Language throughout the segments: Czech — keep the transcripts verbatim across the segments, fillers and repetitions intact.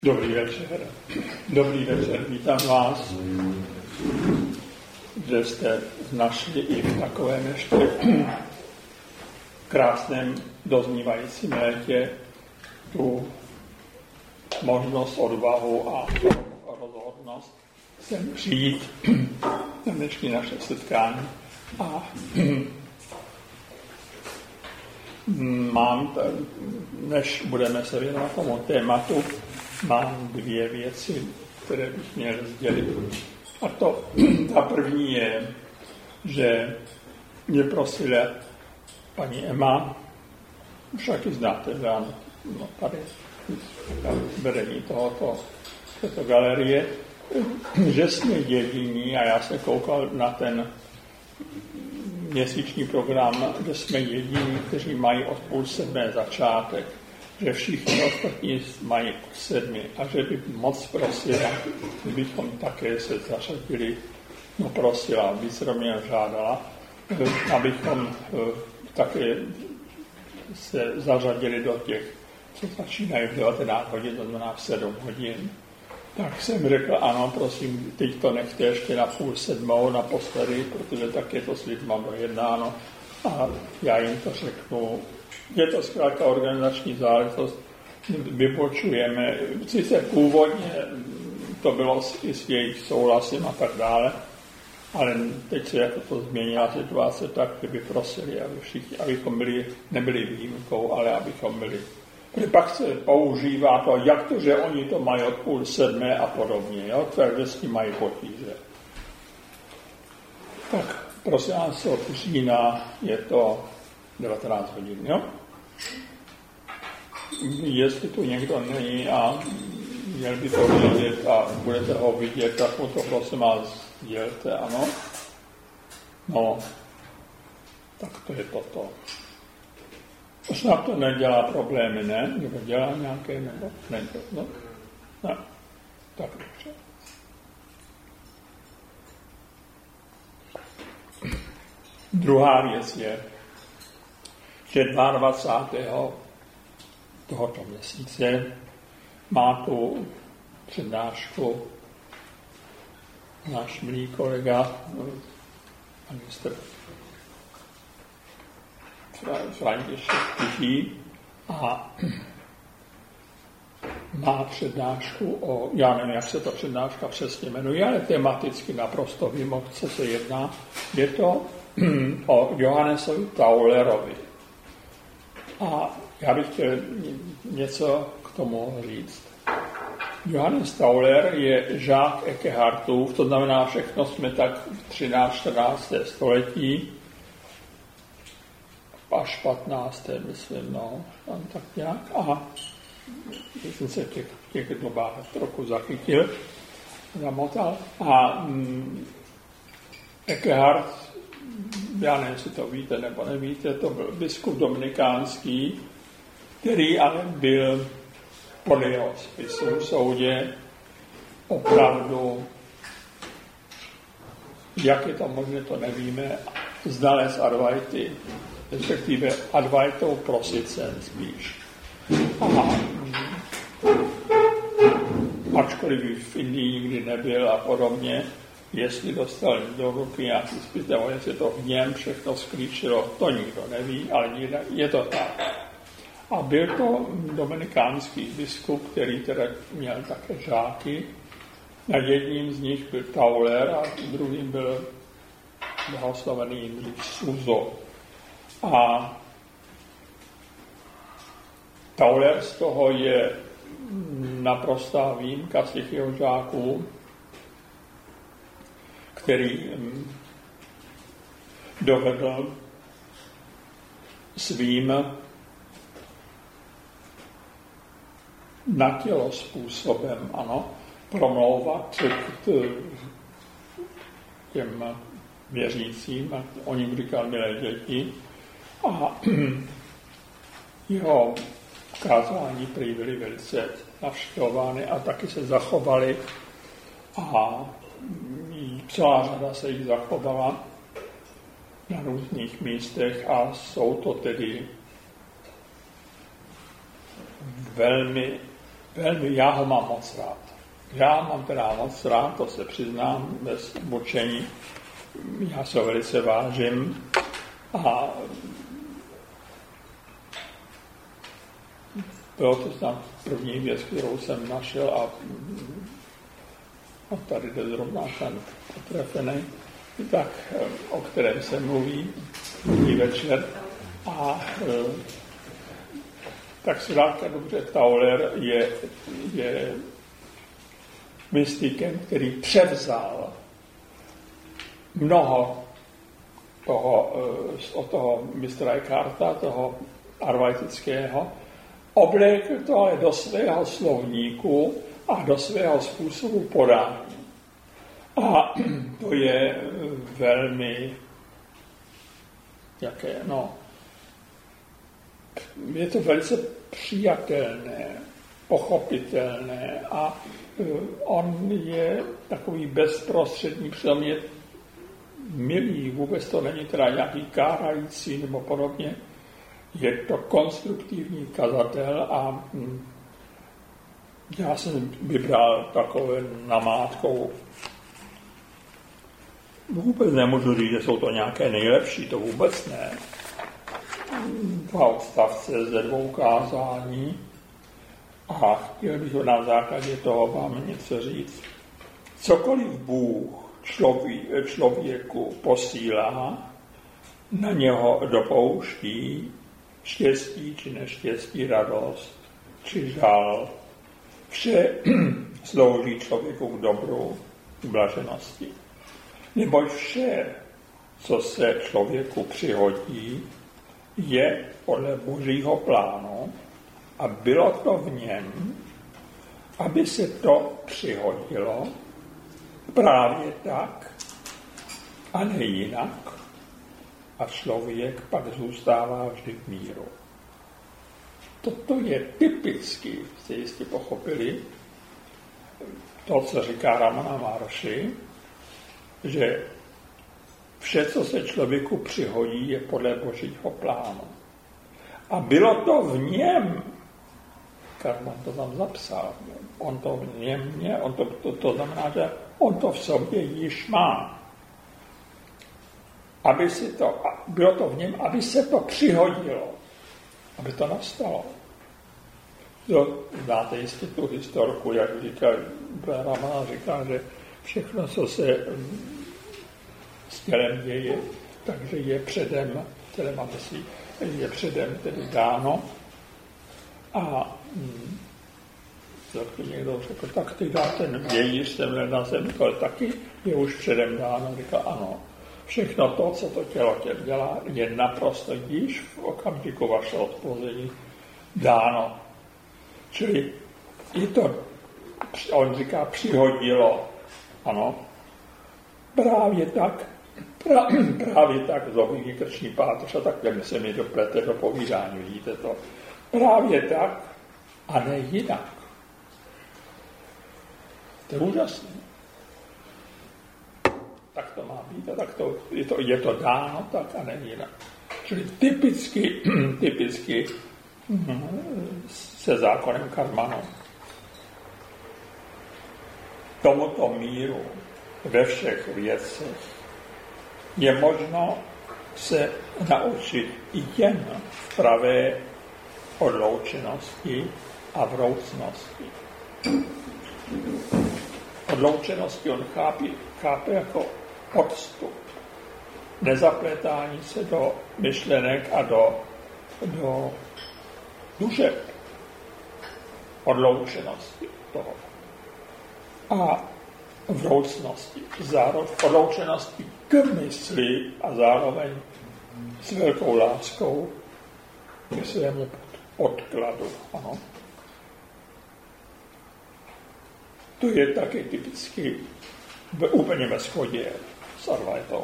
Dobrý večer. Dobrý večer, vítám vás, že jste našli i v takovém ještě krásném doznívajícím létě tu možnost, odvahu a rozhodnost sem přijít na dnešní naše setkání. A mám, než budeme se věnovat tomu tématu, mám dvě věci, které bych měl sdělit. A to, ta první je, že mě prosila paní Emma, však ji znáte, že ano, no, tady vedení tohoto, této galerie, že jsme jediní, a já se koukal na ten měsíční program, že jsme jediní, kteří mají od půl sedmé začátek, že všichni ostatní mají od sedmi a že by moc prosila, kdybychom také se zařadili, no prosila, víc mě žádala, abychom také se zařadili do těch, co začínají v devatenáct hodin, to znamená v sedm hodin. Tak jsem řekl, ano, prosím, teď to nechte ještě na půl sedmou naposledy, protože tak je to s lidma dojednáno a já jim to řeknu. Je to zkrátka organizační záležitost, vypočujeme, sice původně to bylo i s jejich souhlasem a tak dále, ale teď se jako to změnila situace tak, že by prosili, aby všichni, abychom byli, nebyli výjimkou, ale abychom byli. Protože pak se používá to, jak to, že oni to mají od půl sedmé a podobně, jo? Takže s tím mají potíže. Tak prosím vás, od října je to devatenáct hodin, jo? Jestli tu někdo není a měl by to vidět a budete ho vidět, tak mu to prosím vás sdělte, ano? No, tak to je toto. Snad to nedělá problémy, ne? Nebo dělá nějaké, nebo ne? No, ne. Tak dobře. Druhá věc je, že dvacátého druhého tohoto měsíce má tu přednášku náš milý kolega, ministr František Tichý, a má přednášku o, já nevím, jak se ta přednáška přesně jmenuje, ale tematicky naprosto vím, o co se jedná. Je to o Johannesovi Taulerovi. A já bych chtěl něco k tomu říct. Johannes Tauler je žák Eckhartův, to znamená, všechno jsme tak v třináctém čtrnáctém století, až patnáctém myslím, no, tam tak nějak. A jsem se v těch, těch dobách trochu zachytil, zamotal. A mm, Eckhart, já nevím, jestli to víte nebo nevíte, to byl biskup dominikánský, který ale byl podle jeho spisu v soudě opravdu, jak je to možné, to nevíme, znalec Advaity, respektive Advaitou prosicen spíš. A ačkoliv v Indii nikdy nebyl a podobně, jestli dostal do ruky nějaký spis, nebo jestli to v něm všechno sklíčilo, to nikdo neví, ale je to tak. A byl to dominikánský biskup, který teda měl také žáky. Na jedním z nich byl Tauler a druhým byl blahoslavený Jindřich Suzo. A Tauler z toho je naprostá výjimka z těch jeho žáků, který dovedl svým na tělo způsobem, ano, promlouvat k těm věřícím, a oni mu říkali milé děti, a jeho kázání prý byly velice navštěvovány a taky se zachovali a celá řada se jich zachovala na různých místech a jsou to tedy velmi velmi, já ho mám moc rád. Já mám teda moc rád, to se přiznám bez mučení. Já se ho velice vážím a bylo to tam první věc, kterou jsem našel a, a tady jde zrovna ten potrefený, tak, o kterém se mluví první večer. A tak si dálka dobře, Tauler je, je mystikem, který převzal mnoho toho, od toho mistra Eckharta, toho arvaitického, oblékl to ale do svého slovníku a do svého způsobu podání. A to je velmi, jaké, no, je to velice přijatelné, pochopitelné a on je takový bezprostřední, přitom je milý, vůbec to není teda nějaký kárající nebo podobně, je to konstruktivní kazatel a já jsem vybral takové namátkou. Vůbec nemůžu říct, že jsou to nějaké nejlepší, to vůbec ne. Dva odstavce ze dvou kázání a chtěl bych na základě toho vám něco říct. Cokoliv Bůh človí, člověku posílá, na něho dopouští štěstí či neštěstí, radost či žal. Vše slouží člověku k dobru, k blaženosti. Neboť vše, co se člověku přihodí, je podle Božího plánu a bylo to v něm, aby se to přihodilo právě tak a ne jinak a člověk pak zůstává vždy v míru. Toto je typicky, jste jistě pochopili, to, co říká Ramana Maharshi, že vše, co se člověku přihodí, je podle Božího plánu. A bylo to v něm, Karman to tam zapsal, on to v něm mě, on to, to, to znamená, že on to v sobě již má. Aby si to, bylo to v něm, aby se to přihodilo, aby to nastalo. To, znáte jistě tu historku, jak říkal, Ramana říkal, že všechno, co se s tělem děje, takže je předem, tělem a myslí, je předem tedy dáno. A hm, to někdo řekl, tak ty dá ten vějíř semhle na zemi, to taky je už předem dáno. Říkal, ano, všechno to, co to tělo tě dělá, je naprosto již v okamžiku vašeho odpození dáno. Čili i to, on říká, přihodilo, ano, právě tak, pra, právě tak zohlední krční páteř a takhle se mi doplete do povídání, vidíte to. Právě tak a ne jinak. To je úžasné. Tak to má být a tak to, je, to, je to dáno tak a ne jinak. Čili typicky, typicky se zákonem karmanu. Tomuto míru ve všech věcech je možno se naučit jen v pravé odloučenosti a vroucnosti. Odloučenosti on chápe, chápe jako odstup, nezaplétání se do myšlenek a do, do duše odloučenosti toho. A vroucnosti, zároveň odloučenosti k mysli a zároveň s velkou láskou k svému odkladu. Ano. To je taky typicky úplně ve shodě s Advaitou.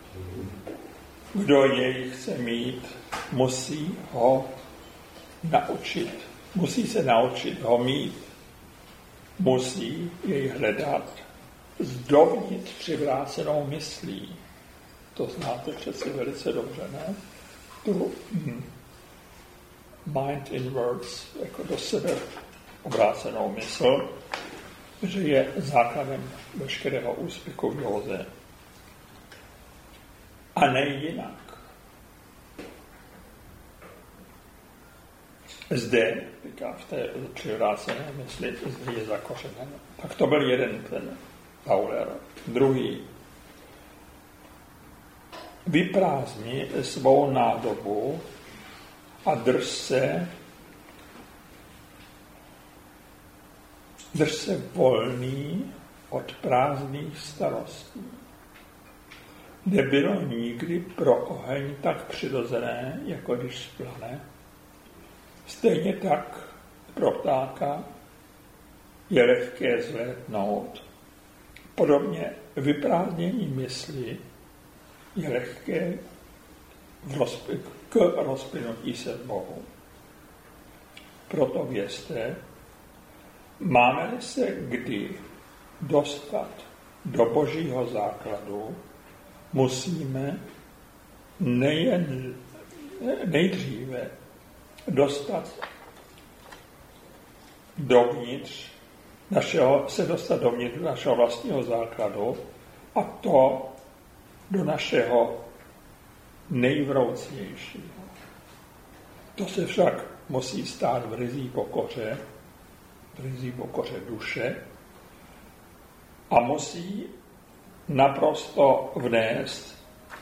Kdo jej chce mít, musí ho naučit. Musí se naučit ho mít. Musí jej hledat s dovnitř přivrácenou myslí. To znáte přece velice dobře, ne? Tu hm, mind in words, jako do sebe obrácenou mysl, že je základem veškerého úspěchu v józe. A ne jinak. Zde, říká v té přivrácené mysli, zde je zakořeněno. Tak to byl jeden ten Tauler. Druhý. Vyprázdni svou nádobu a drž se, drž se volný od prázdných starostí. Nebylo nikdy pro oheň tak přirozené, jako když splane. Stejně tak pro ptáka je lehké zlétnout. Podobně vyprázdnění mysli je lehké v rozp- k rozplynutí se v Bohu. Proto vězte, máme-li se kdy dostat do Božího základu, musíme nejen nejdříve dostat dovnitř našeho, se dostat dovnitř našeho vlastního základu, a to do našeho nejvroucnějšího. To se však musí stát v ryzí pokoře, v ryzí pokoře duše, a musí naprosto vnést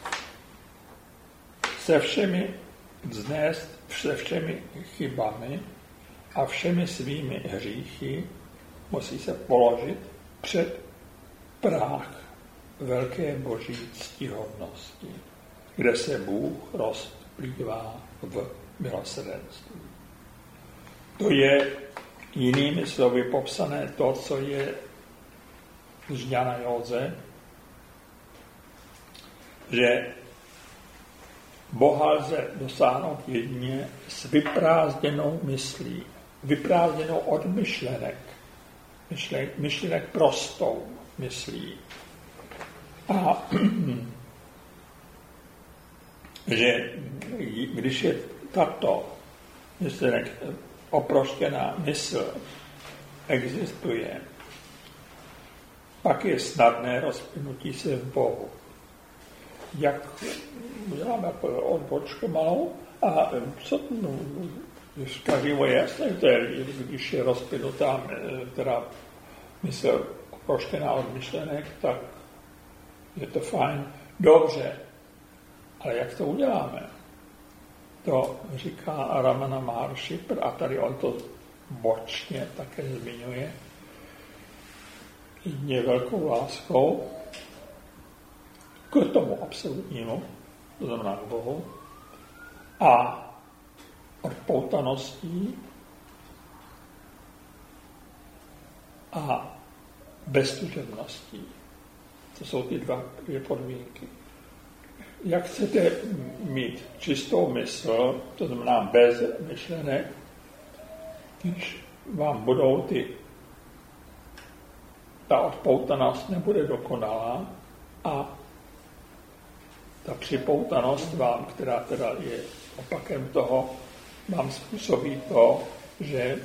se všemi, vznést se všemi chybami a všemi svými hříchy, musí se položit před práh velké boží ctihodnosti, kde se Bůh rozplývá v milosrdenství. To je jinými slovy popsané to, co je z Jana Józe, že Boha lze dosáhnout jedině s vyprázdněnou myslí, vyprázdněnou od myšlenek, myšlenek, myšlenek prostou myslí. A že když je tato myšlenek oproštěná mysl existuje, pak je snadné rozplynutí se v Bohu. Jak uděláme odbočku malou a co, no, každému je jasné, když je rozplynutá teda mysl oproštěná od myšlenek, tak je to fajn. Dobře, ale jak to uděláme? To říká Ramana Maharshi, a tady on to bočně také zmiňuje, jedině velkou láskou k tomu absolutnímu, to znamená k Bohu, a odpoutaností a beztužebností. To jsou ty dva, dvě podmínky. Jak chcete mít čistou mysl, to znamená bez myšlenek, když vám budou ty, ta odpoutanost nebude dokonalá a ta připoutanost vám, která teda je opakem toho, vám způsobí to, že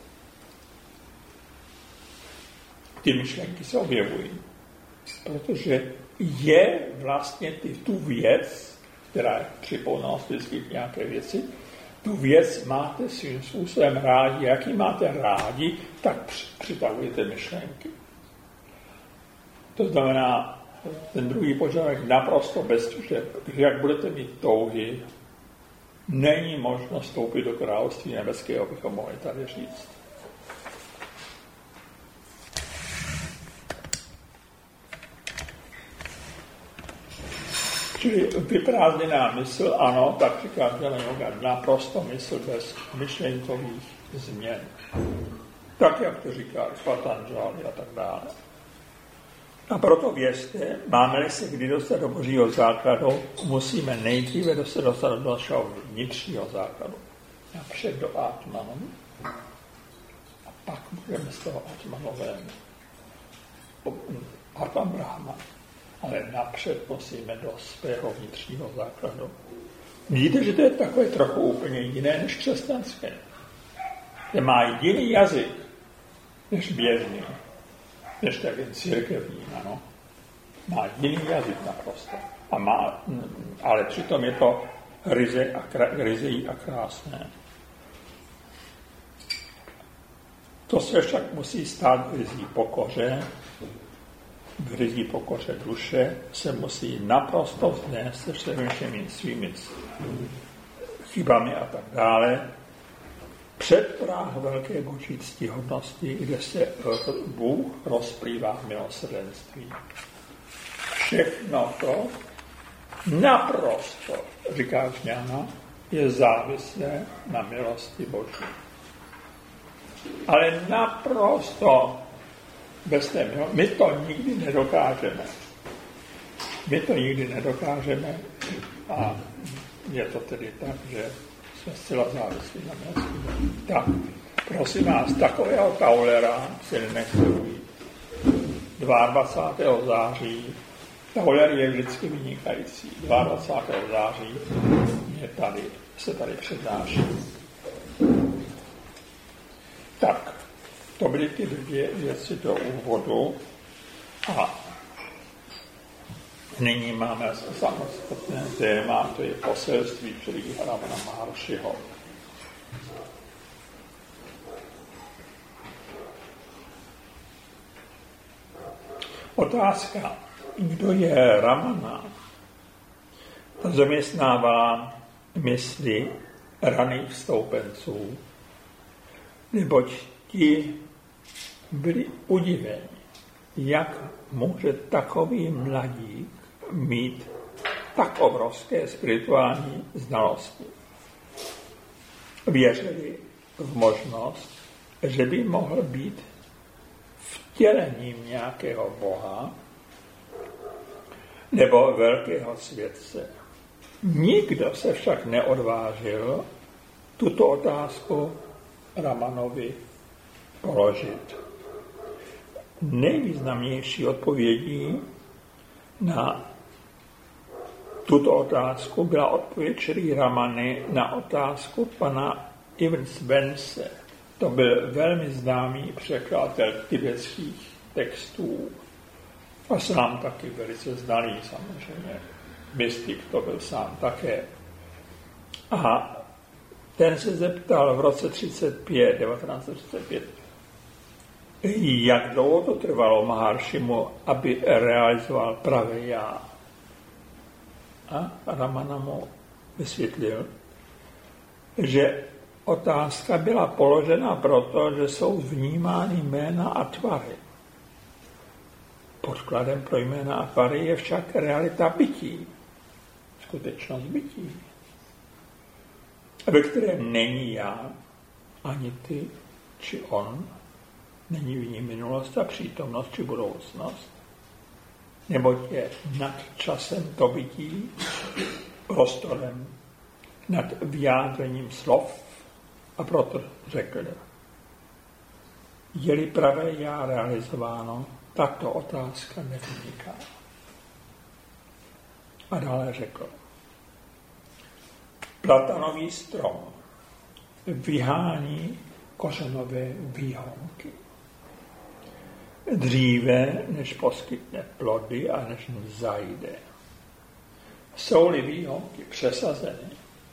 ty myšlenky se objevují. Protože je vlastně ty, tu věc, která je připoutanost vždycky k nějaké věci, tu věc máte svým způsobem rádi. Jak ji máte rádi, tak přitahujete myšlenky. To znamená, ten druhý požadavek naprosto bez tužeb. Jak budete mít touhy, není možno vstoupit do království nebeského, bychom mohli tady říct. Čili vyprázdněná mysl, ano, tak říká Jnana Yoga, naprosto mysl bez myšlenkových změn. Tak, jak to říká Patanžali a tak dále. A proto věřte, máme-li se kdy dostat do Božího základu, musíme nejdříve dostat, dostat do našeho vnitřního základu. Napřed do Atmanu a pak budeme z toho Atmanu ven. Atman Brahma. Ale napřed musíme do svého vnitřního základu. Vidíte, že to je takové trochu úplně jiné než křesťanské. Kde má jiný jazyk, než běžný, než ten církevní, ano. Má jiný jazyk naprosto. A má, ale přitom je to ryze a, ryzí a krásné. To se však musí stát v ryzí pokoře, v ryzí pokoře duše se musí naprosto vznést se všemi svými chybami a tak dále před práh velké boží ctihodnosti, kde se Bůh rozplývá v milosrdenství. Všechno to naprosto, říká Žňana, je závislé na milosti Boží. Ale naprosto bez té milosti. My to nikdy nedokážeme. My to nikdy nedokážeme a je to tedy tak, že jsme zcela závislí na milosti Boží. Tak, prosím vás, takového Taulera si nenechci ujít. dvacátého druhého září Tauler je vždycky vynikající. dvacátého druhého září je tady, se tady přednáší. Tak, to byly ty dvě věci do úvodu a nyní máme samostatné téma, to je poselství Šrí Ramana Maharshiho. Otázka, kdo je Ramana, zaměstnává mysli raných stoupenců, neboť ti byli udiveni, jak může takový mladík mít tak obrovské spirituální znalosti. Věřili v možnost, že by mohl být vtělením nějakého boha nebo velkého světce. Nikdo se však neodvážil tuto otázku Ramanovi položit. Nejvýznamnější odpovědí na tuto otázku byla odpověď Šrí Ramany na otázku pana Ibn Svence. To byl velmi známý překladatel tibetských textů a sám taky velice znalý samozřejmě. Mystik to byl sám také. A ten se zeptal v roce třicet pět, devatenáct třicet pět, jak dlouho to trvalo Maharshimu, aby realizoval pravé já. A Ramana mu vysvětlil, že otázka byla položena proto, že jsou vnímány jména a tvary. Podkladem pro jména a tvary je však realita bytí, skutečnost bytí, ve kterém není já, ani ty, či on, není v ní minulost a přítomnost, či budoucnost, neboť je nad časem to bytí, prostorem, nad vyjádřením slov, a proto řekl, je-li pravé já realizováno, tato otázka nevzniká. A dále řekl, platanový strom vyhání kořenové výhonky. Dříve, než poskytne plody a než zajde. Jsou-li výhonky přesazeny,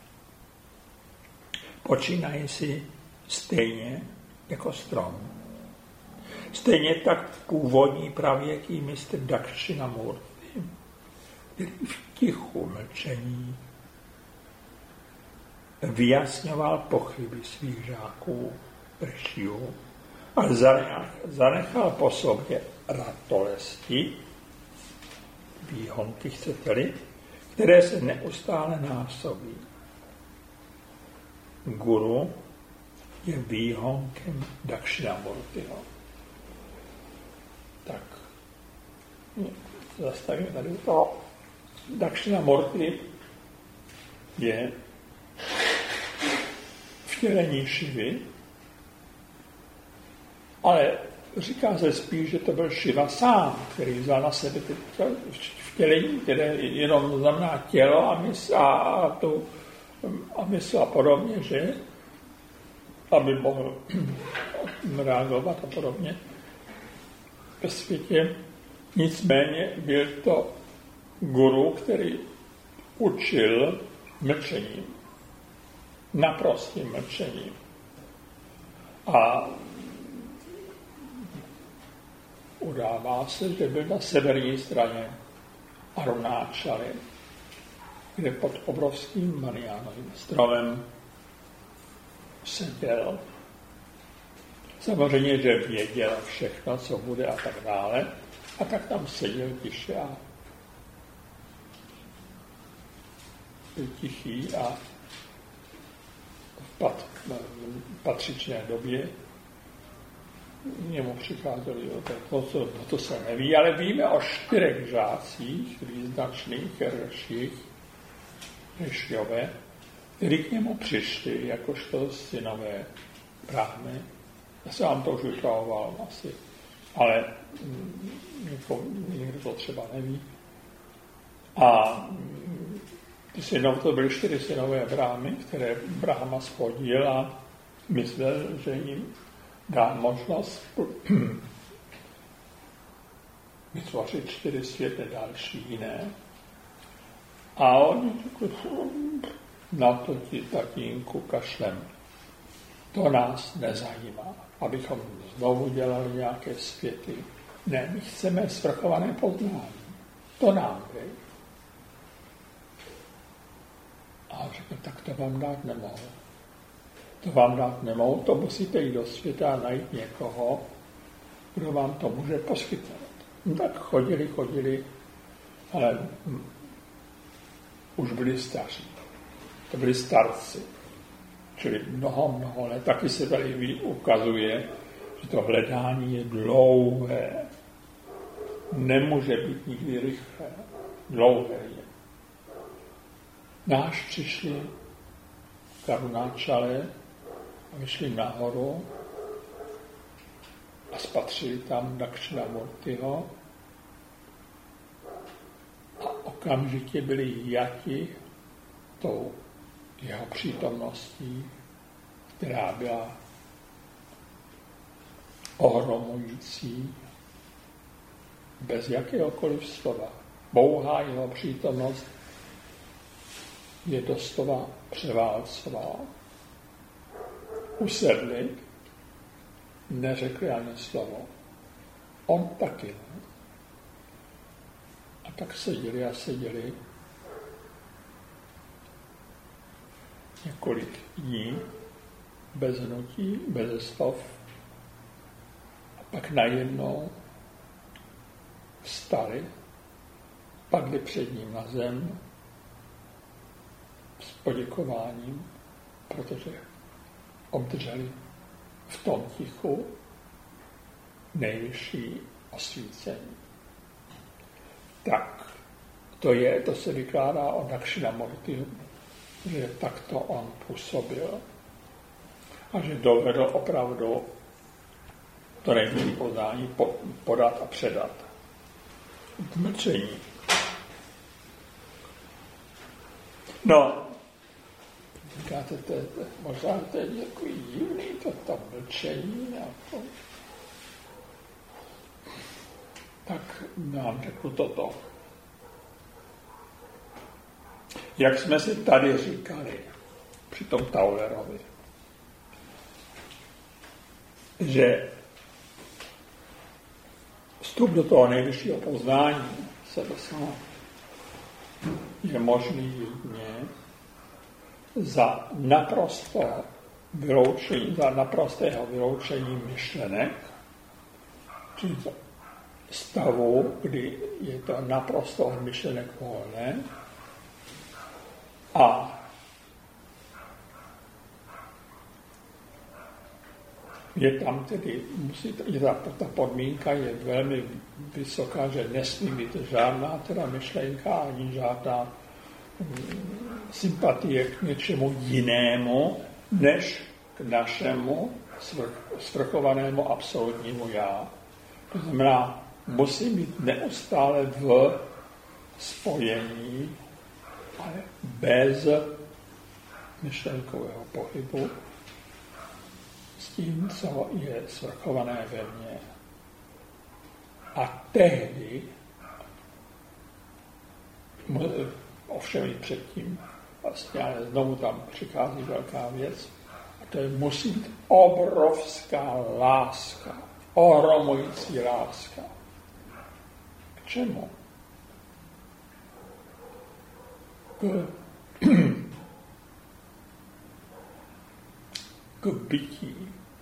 počínají si stejně jako strom. Stejně tak původní pravěký mistr Dakshinamurti, který v tichu mlčení vyjasňoval pochyby svých žáků Rishiů a zanechal po sobě ratolesti, výhonky chcete-li, které se neustále násobí. Guru je výhonkem Dakshinamurtiho. Tak, zastavíme tady to. Dakshinamurti je vtělení Šivy, ale říká se spíš, že to byl Šiva sám, který vzal na sebe vtělení, které jenom znamená tělo a mysl a, a, tu, a mysl a podobně, že? aby mohl reagovat a podobně ve světě. Nicméně byl to guru, který učil mlčením, naprostým mlčením. A udává se, že byl na severní straně Arunáčaly, kde pod obrovským Mariánovým stromem seděl. Samozřejmě, že věděl všechno, co bude a tak dále, a tak tam seděl tiše a byl tichý a v, pat, v patřičné době němu přicházeli o to, to, to se neví, ale víme o čtyřech žácích, význačných herších, Rišjové, kteří k němu přišli, jakožto synové Brahmy. Já jsem vám to už vypravoval asi, ale někdo, někdo to třeba neví. A ty synové, to byly čtyři synové Brahmy, které Brahma shodil a myslel, že jim dá možnost vytvořit čtyři světy další jiné. A oni na to ti tatínku kašlem. To nás nezajímá, abychom znovu dělali nějaké světy. Ne, my chceme svrchované poznání. To nám dej. A řekl, tak to vám dát nemohu. To vám dát nemohu, to musíte jít do světa a najít někoho, kdo vám to může poskytnout. No tak chodili, chodili, ale hm, už byli staří. To byli starci. Čili mnoho, mnoho let. Taky se tady ukazuje, že to hledání je dlouhé. Nemůže být nikdy rychlé. Dlouhé je. Náš přišli k Arunáčale a vyšli nahoru a spatřili tam Dakshinamurtiho a okamžitě byli jati tou jeho přítomností, která byla ohromující, bez jakéhokoliv slova. Pouhá jeho přítomnost je doslova převálcovala. Usedli, neřekli ani slovo. On taky ne. A tak seděli a seděli několik dní bez hnutí, bez slov. A pak najednou vstali, padli před ním na zem s poděkováním, protože obdrželi v tom tichu nejvyšší osvícení. Tak, to je, to se vykládá o Dakshinamurti, že takto on působil a že dovedl opravdu to nejvyšší poznání podat a předat v mlčení. No, říkáte, to je, možná to je takový divný, to, to mlčení. Jako. Tak nám řeknu toto. Jak jsme si tady říkali při tom Taulerovi, že vstup do toho nejvyššího poznání sebe sama je možný jedině za naprosto vyloučení, za naprostého vyloučení myšlenek, čili stavu, kdy je to naprosto od myšlenek volné, a je tam tedy, musí, je ta, ta podmínka je velmi vysoká, že nesmí být žádná teda myšlenka ani žádná um, sympatie k něčemu jinému, než k našemu svrchovanému absolutnímu já. To znamená, musí být neustále v spojení, ale bez myšlenkového pohybu s tím, co je svrchované ve mně. A tehdy, ovšem i předtím, vlastně, ale znovu tam přichází velká věc, a to je, musí být obrovská láska, ohromující láska. K čemu? K, k bytí.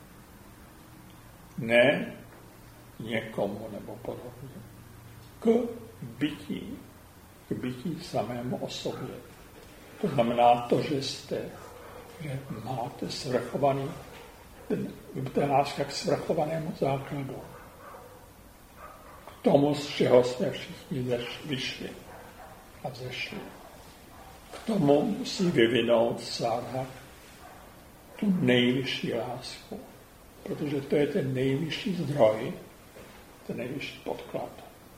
Ne někomu nebo podobně. K bytí. K bytí samému o sobě. To znamená to, že jste, že máte svrchovaný, ten láska k svrchovanému základu. K tomu, z čeho jsme všichni vyšli a vzešli. K tomu musí vyvinout Sádha tu nejvyšší lásku, protože to je ten nejvyšší zdroj, ten nejvyšší podklad.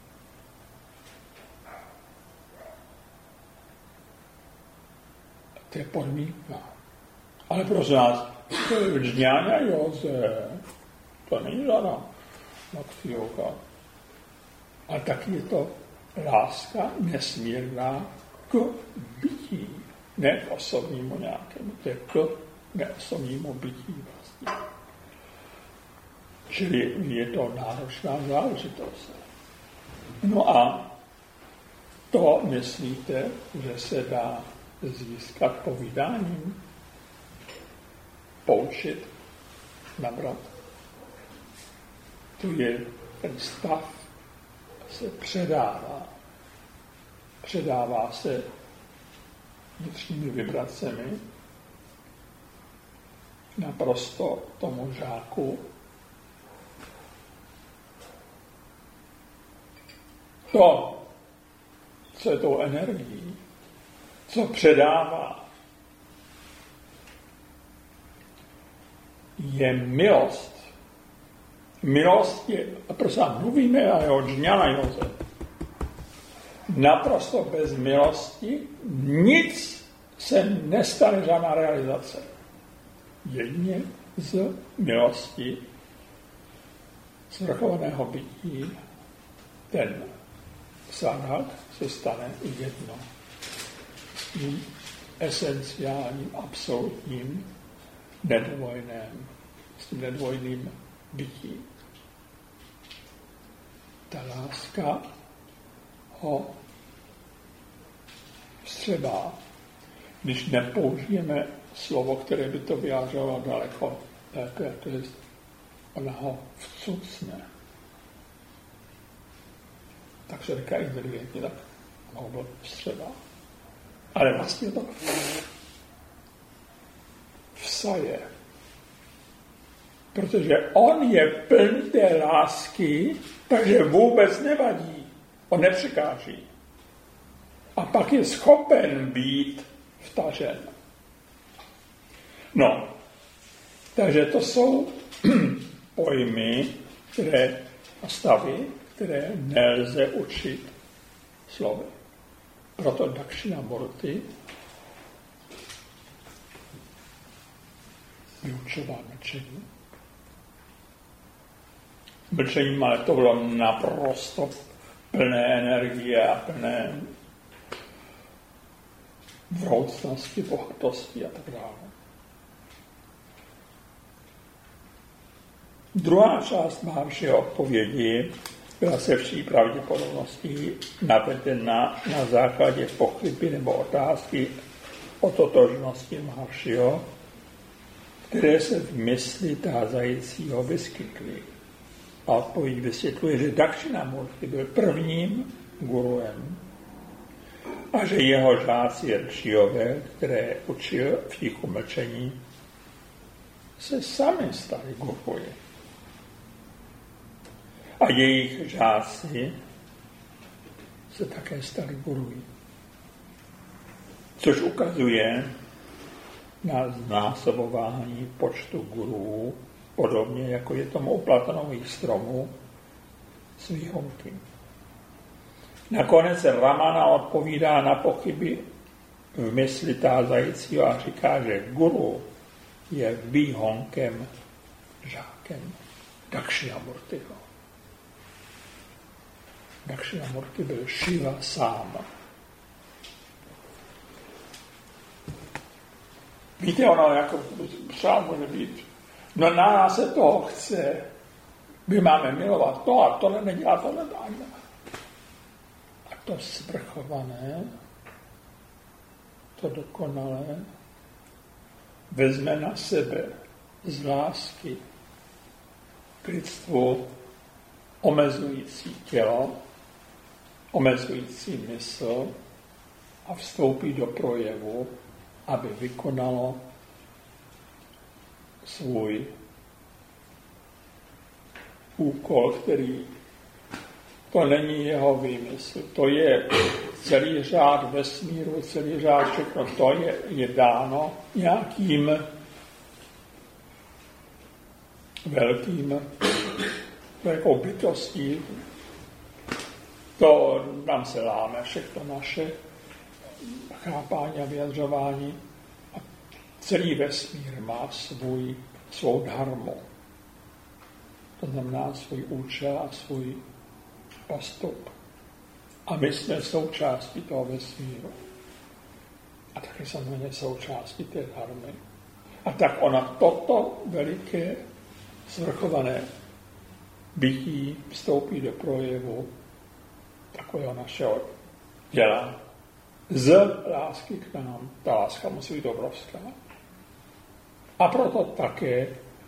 To je podmínka. Ale prosím nás, to je Džňáňa Józe, to není žádná bhakti yoga. Ale taky je to láska nesmírná k bytí, ne k osobnímu nějakému, to je k neosobnímu bytí vlastně. Čili je to náročná záležitost. No a to myslíte, že se dá získat povídáním, poučit, nabrat. To je ten stav, se předává. Předává se vnitřními vibracemi naprosto tomu žáku. To, co je tou energií, co předává, je milost. Milost je, a prosím, mluvíme o Džňána Józe. Naprosto bez milosti nic se nestane, žádná realizace. Jedině z milosti svrchovaného bytí ten sadhat se stane jedno. S tím esenciálním, absolutním, nedvojným, s tím nedvojným bytím. Ta láska ho vstřebá. Když nepoužijeme slovo, které by to vyjádřilo daleko lépe, to je, ona ho vcucne. Tak se říká inteligentně, tak ho byl vstřebá. Ale vlastně to vsaje. Protože on je plný té lásky, takže vůbec nevadí. On nepřekáží. A pak je schopen být vtažen. No, takže to jsou pojmy, které a stavy, které nelze učit slovy. Proto Dakshinamurti vyučoval mlčení. Mlčením, ale to bylo naprosto plné energie a plné vroucnosti, bohatosti a tak dále. Druhá část Maharšího odpovědi byla se vší pravděpodobností navedena na základě pochyby nebo otázky o totožnosti Maharšího, které se v mysli tázajícího vyskytly. A odpověď vysvětluje, že Dakshinamurti byl prvním guruem a že jeho žáci Ršijové, které učil v tichu mlčení, se sami stali guruji. A jejich žáci se také stali guruji. Což ukazuje na znásobování počtu guruů, podobně jako je tomu u Platonových stromů s výhonky. Nakonec Ramana odpovídá na pochyby v mysli tázajícího a říká, že guru je výhonkem žákem Dakshinamurtiho. Dakshinamurti byl Šiva sám. Víte, ono jako třeba může být, no na nás se toho chce, my máme milovat to a tohle nedělá, tohle dáme. A to svrchované, to dokonalé, vezme na sebe z lásky k lidstvu omezující tělo, omezující mysl a vstoupí do projevu, aby vykonalo svůj úkol, který to není jeho výmysl. To je celý řád vesmíru, celý řád všechno. To je, je dáno nějakým velkým velkou bytostí. To nám se láme všechno naše chápání a vyjadřování. A celý vesmír má svůj, svou dharmu. To znamená svůj účel a svůj postup. A my jsme součástí toho vesmíru. A taky samozřejmě součástí té dharmy. A tak ona toto veliké svrchované bytí vstoupí do projevu takového našeho děla. Z lásky k nám. Ta láska musí být obrovská. A proto také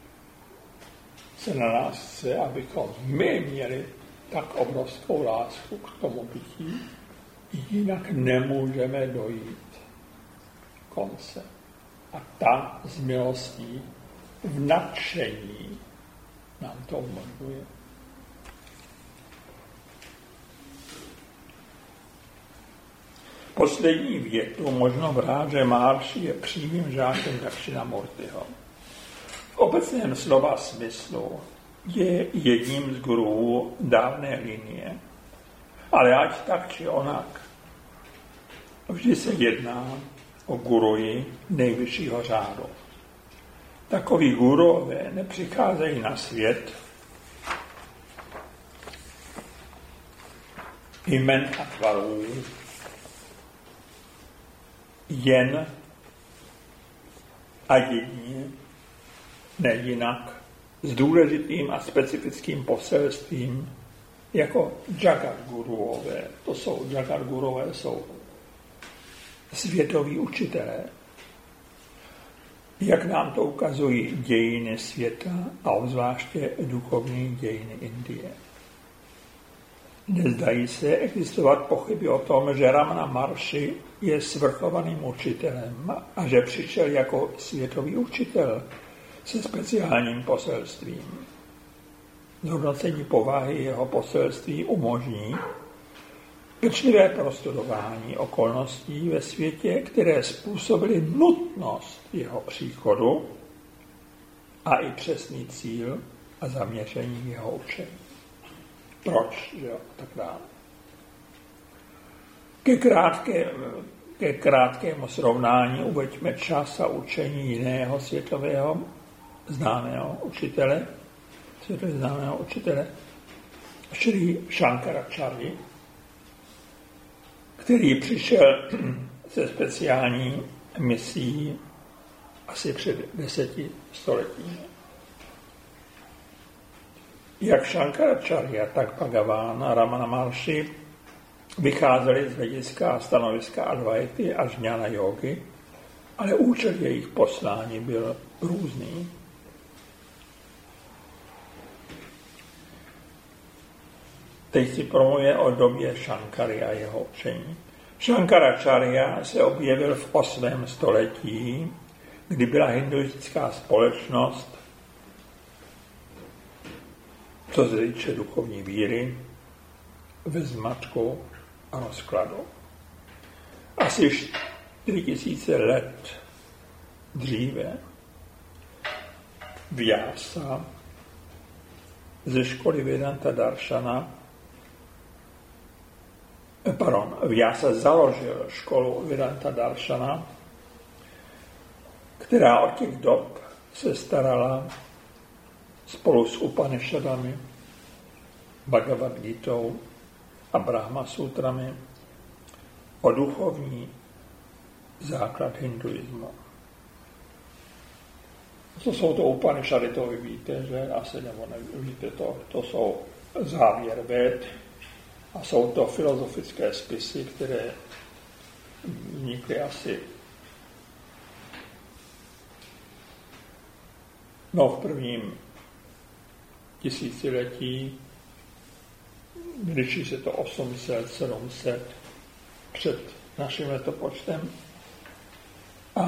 se na nás chce, abychom my měli tak obrovskou lásku k tomu bytí, jinak nemůžeme dojít konce. A ta z milostí v nadšení nám to umožňuje. Poslední větu možno brát, že Maharši je přímým žákem Dakshinamurtiho. V obecném slova smyslu je jedním z guruů dávné linie, ale ať tak či onak, vždy se jedná o guruji nejvyššího řádu. Takoví gurové nepřicházejí na svět jmen a tvarů jen a jedině, ne jinak, s důležitým a specifickým poselstvím jako Jagadguruové. To jsou, Jagadguruové jsou světoví učitelé. Jak nám to ukazují dějiny světa a obzvláště duchovní dějiny Indie. Nezdají se existovat pochyby o tom, že Ramana Maharshi je svrchovaným učitelem a že přišel jako světový učitel se speciálním poselstvím. Zhodnocení povahy jeho poselství umožní pečlivé prostudování okolností ve světě, které způsobily nutnost jeho příchodu a i přesný cíl a zaměření jeho učení. Proč, že jo, tak dále. Ke, krátké, ke krátkému srovnání uveďme čas a učení jiného světového známého učitele, světově známého učitele, Šri Shankaracharya, který přišel se speciální misí asi před deseti stoletími. Jak Shankaracharya, tak Bhagavan a Ramana Maharshi vycházeli z hlediska stanoviska Advaity a Jnana jógy, ale účel jejich poslání byl různý. Teď si promluvě o době Shankary a jeho učení. Shankaracharya se objevil v osmém století, kdy byla hinduistická společnost, co se týče duchovní víry, ve zmatku a rozkladu. Asi čtyři tisíce let dříve Vyasa ze školy Vedanta Darshana Pardon, Vyasa založil školu Vedanta Darshana, která od těch dob se starala spolu s Upanishadami, Bhagavad Gítou a Brahma Sutrami o duchovní základ hinduismu. Co jsou to Upanishady, to vy víte, že? Asi nebo nevíte to. To jsou závěr Véd a jsou to filozofické spisy, které vznikly asi no v prvním tisíciletí, liší se to osm set, sedm set před naším letopočtem. A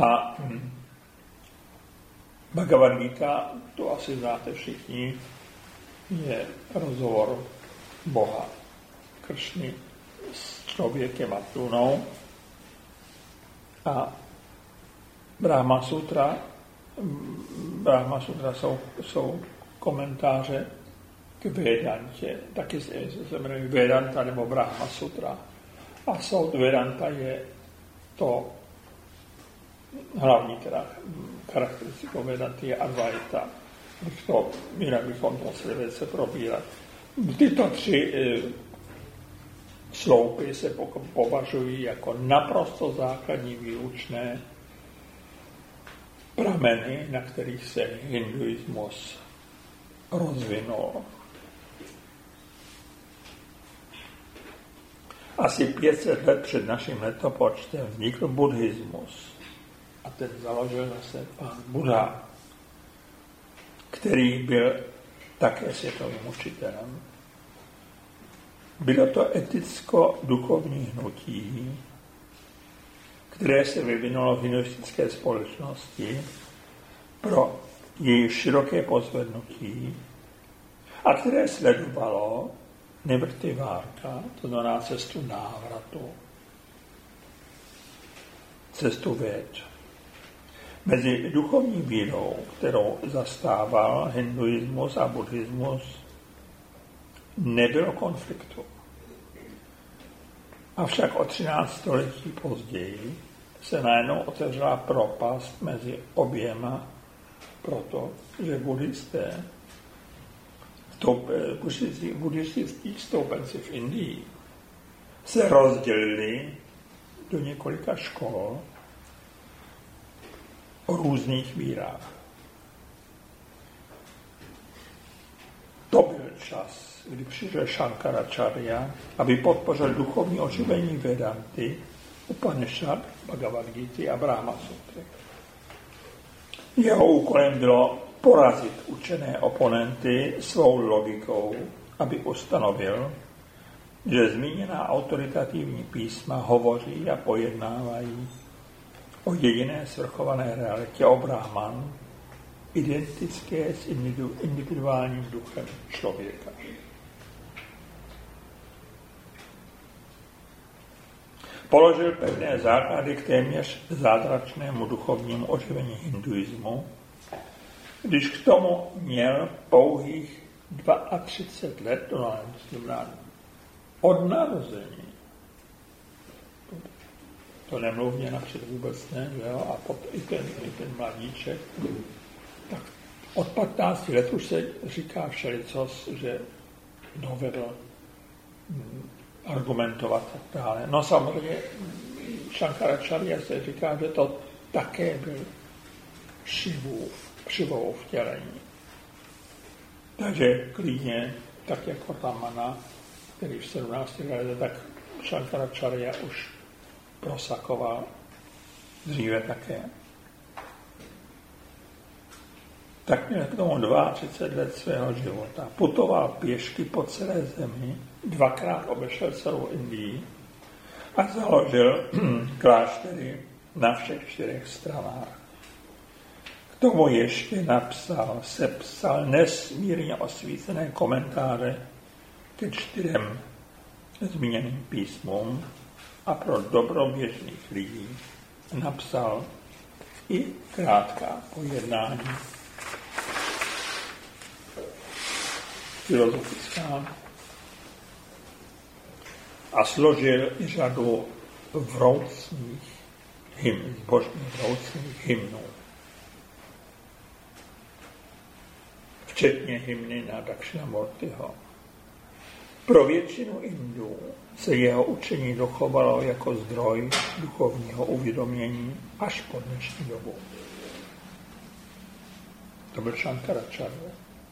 Bhagavad Gita, to asi znáte všichni, je rozhovor Boha Kršny s člověkem Arjunou. A Brahma Sutra, Brahma Sutra jsou, jsou komentáře k Vedantě, taky se jmenují Vedanta nebo Brahma Sutra. A soud Vedanta je to hlavní teda charakteristikou Vedanty je Advaita. To, jinak bychom to museli velice probírat. Tyto tři e, sloupy se považují jako naprosto základní výučné prameny, na kterých se hinduismus rozvinul. Asi pět set let před naším letopočtem vznikl buddhismus. A ten založil zase pán Buddha, který byl také světovým učitelem. Bylo to eticko-duchovní hnutí, které se vyvinulo v hinduistické společnosti pro její široké pozvednutí a které sledovalo nivritivárka, to znamená cestu návratu, cestu Véd. Mezi duchovní vírou, kterou zastával hinduismus a buddhismus, nebylo konfliktu. Avšak o třináct století později se najednou otevřela propast mezi oběma, protože buddhisté, buddhističtí stoupenci v Indii se rozdělili do několika škol o různých vírách. To byl čas, kdy přišel Shankaracharya, aby podpořil duchovní oživení Vedanty, Upanishad, Bhagavad Gita a Brahma Sutry. Jeho úkolem bylo porazit učené oponenty svou logikou, aby ustanovil, že zmíněná autoritativní písma hovoří a pojednávají o jediné svrchované realitě, o Brahman, identické s individuálním duchem člověka. Položil pevné základy k téměř zázračnému duchovnímu oživení hinduismu, když k tomu měl pouhých třicet dva let, to znamená od narození. To nemluvně napřed vůbec ne, že jo? A pot, i, ten, i ten mladíček. Tak od patnácti let už se říká všelicos, že dovedl argumentovat tak dále. No samozřejmě Shankaracharya se říká, že to také byl Šivův, Šivou vtělení. Takže klidně, tak jako Ramana, který v sedmnácti letech, tak Shankaracharya už prosakoval dříve také. Tak měl k tomu třicet dva let svého života. Putoval pěšky po celé zemi, dvakrát obešel celou Indii a založil kláštery na všech čtyřech stranách. K tomu ještě napsal, sepsal nesmírně osvícené komentáře ke čtyřem zmíněným písmům a pro dobro běžných lidí napsal i krátká pojednání filozofická a složil i řadu vroucných hymn, zbožných vroucných hymnů. včetně hymny na Dakshinamurtiho. Pro většinu Indů se jeho učení dochovalo jako zdroj duchovního uvědomění až po dnešní dobu. To byl Šankaracharya.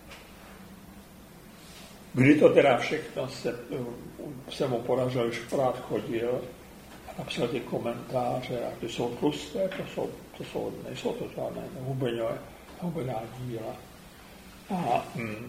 Kdy to teda všechno se, se mu podařilo, už pořád chodil a napsal ty komentáře a ty jsou tlusté, to jsou, to jsou, nejsou to žádné hubená díla. A hm,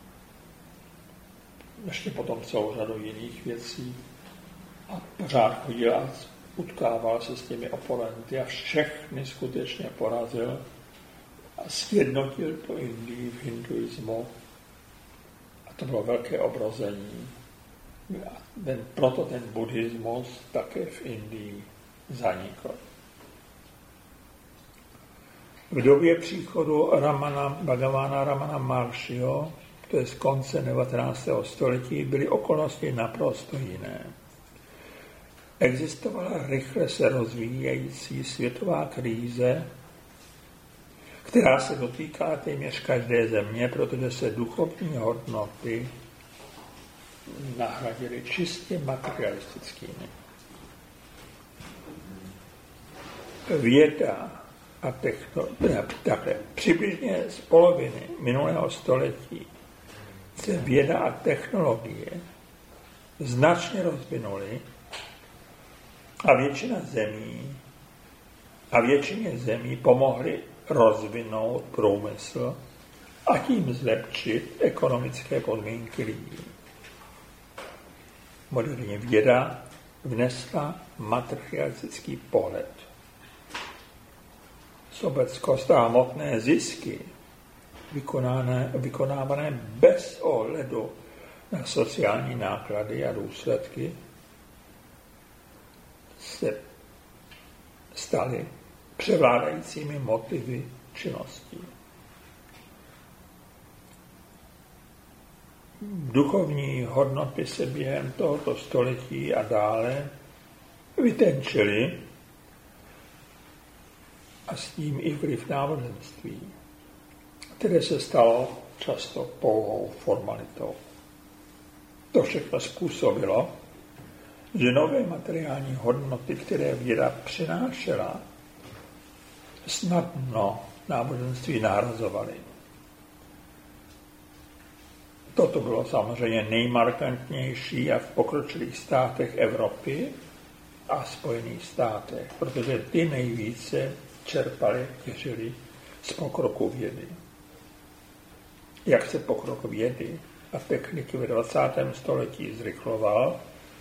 ještě potom celou řadu jiných věcí a pořád chodil a utkával se s těmi oponenty a všechny skutečně porazil a sjednotil to Indii v hinduismu. A to bylo velké obrození. A ten, proto ten buddhismus také v Indii zanikl. V době příchodu Ramana, Bhagavana Ramana Maharshiho, to je z konce devatenáctého století, byly okolnosti naprosto jiné. Existovala rychle se rozvíjející světová krize, která se dotýká téměř každé země, protože se duchovní hodnoty nahradily čistě materialistickými. Věda a technologie, takhle, přibližně z poloviny minulého století se věda a technologie značně rozvinuly a většina zemí a většině zemí pomohly rozvinout průmysl a tím zlepšit ekonomické podmínky lidí. Moderní věda vnesla materialistický pohled. Sobeckost a hmotné zisky vykonávané bez ohledu na sociální náklady a důsledky se staly převládajícími motivy činností. Duchovní hodnoty se během tohoto století a dále vytenčily a s tím i vliv náboženství, které se stalo často pouhou formalitou. To všechno způsobilo, že nové materiální hodnoty, které víra přinášela, snadno náboženství nahrazovaly. Toto bylo samozřejmě nejmarkantnější a v pokročilých státech Evropy a Spojených státech, protože ty nejvíce čerpali, těžili z pokroku vědy. Jak se pokrok vědy a techniky ve dvacátém století zrychloval,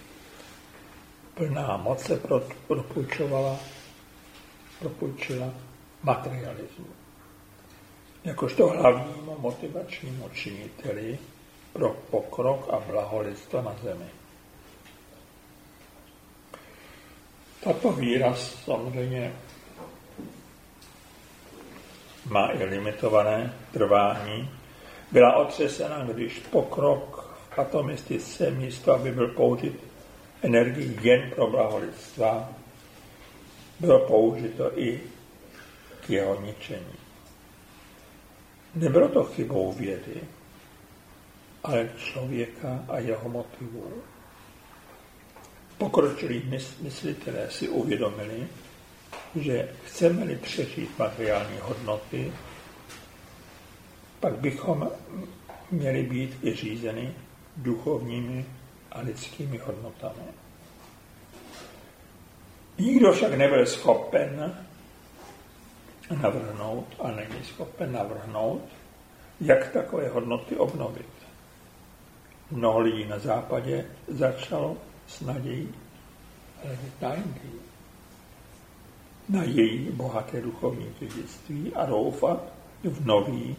plná moc se propůjčovala, propůjčila materialismu. Jakožto hlavnímu motivačnímu činiteli pro pokrok a blaholidstvo na zemi. Tato víra samozřejmě má i limitované trvání. Byla otřesena, když pokrok v atomistice místo, aby byl použit energii jen pro blaholidstva, bylo použito i k jeho ničení. Nebylo to chybou vědy, ale člověka a jeho motivů. Pokročilí myslitelé si uvědomili, že chceme-li přežít materiální hodnoty, pak bychom měli být i řízeni duchovními a lidskými hodnotami. Nikdo však nebyl schopen navrhnout a není schopen navrhnout, jak takové hodnoty obnovit. Mnoho lidí na západě začalo s nadějí hledět na Indii, na její bohaté duchovní dědictví a doufat v nový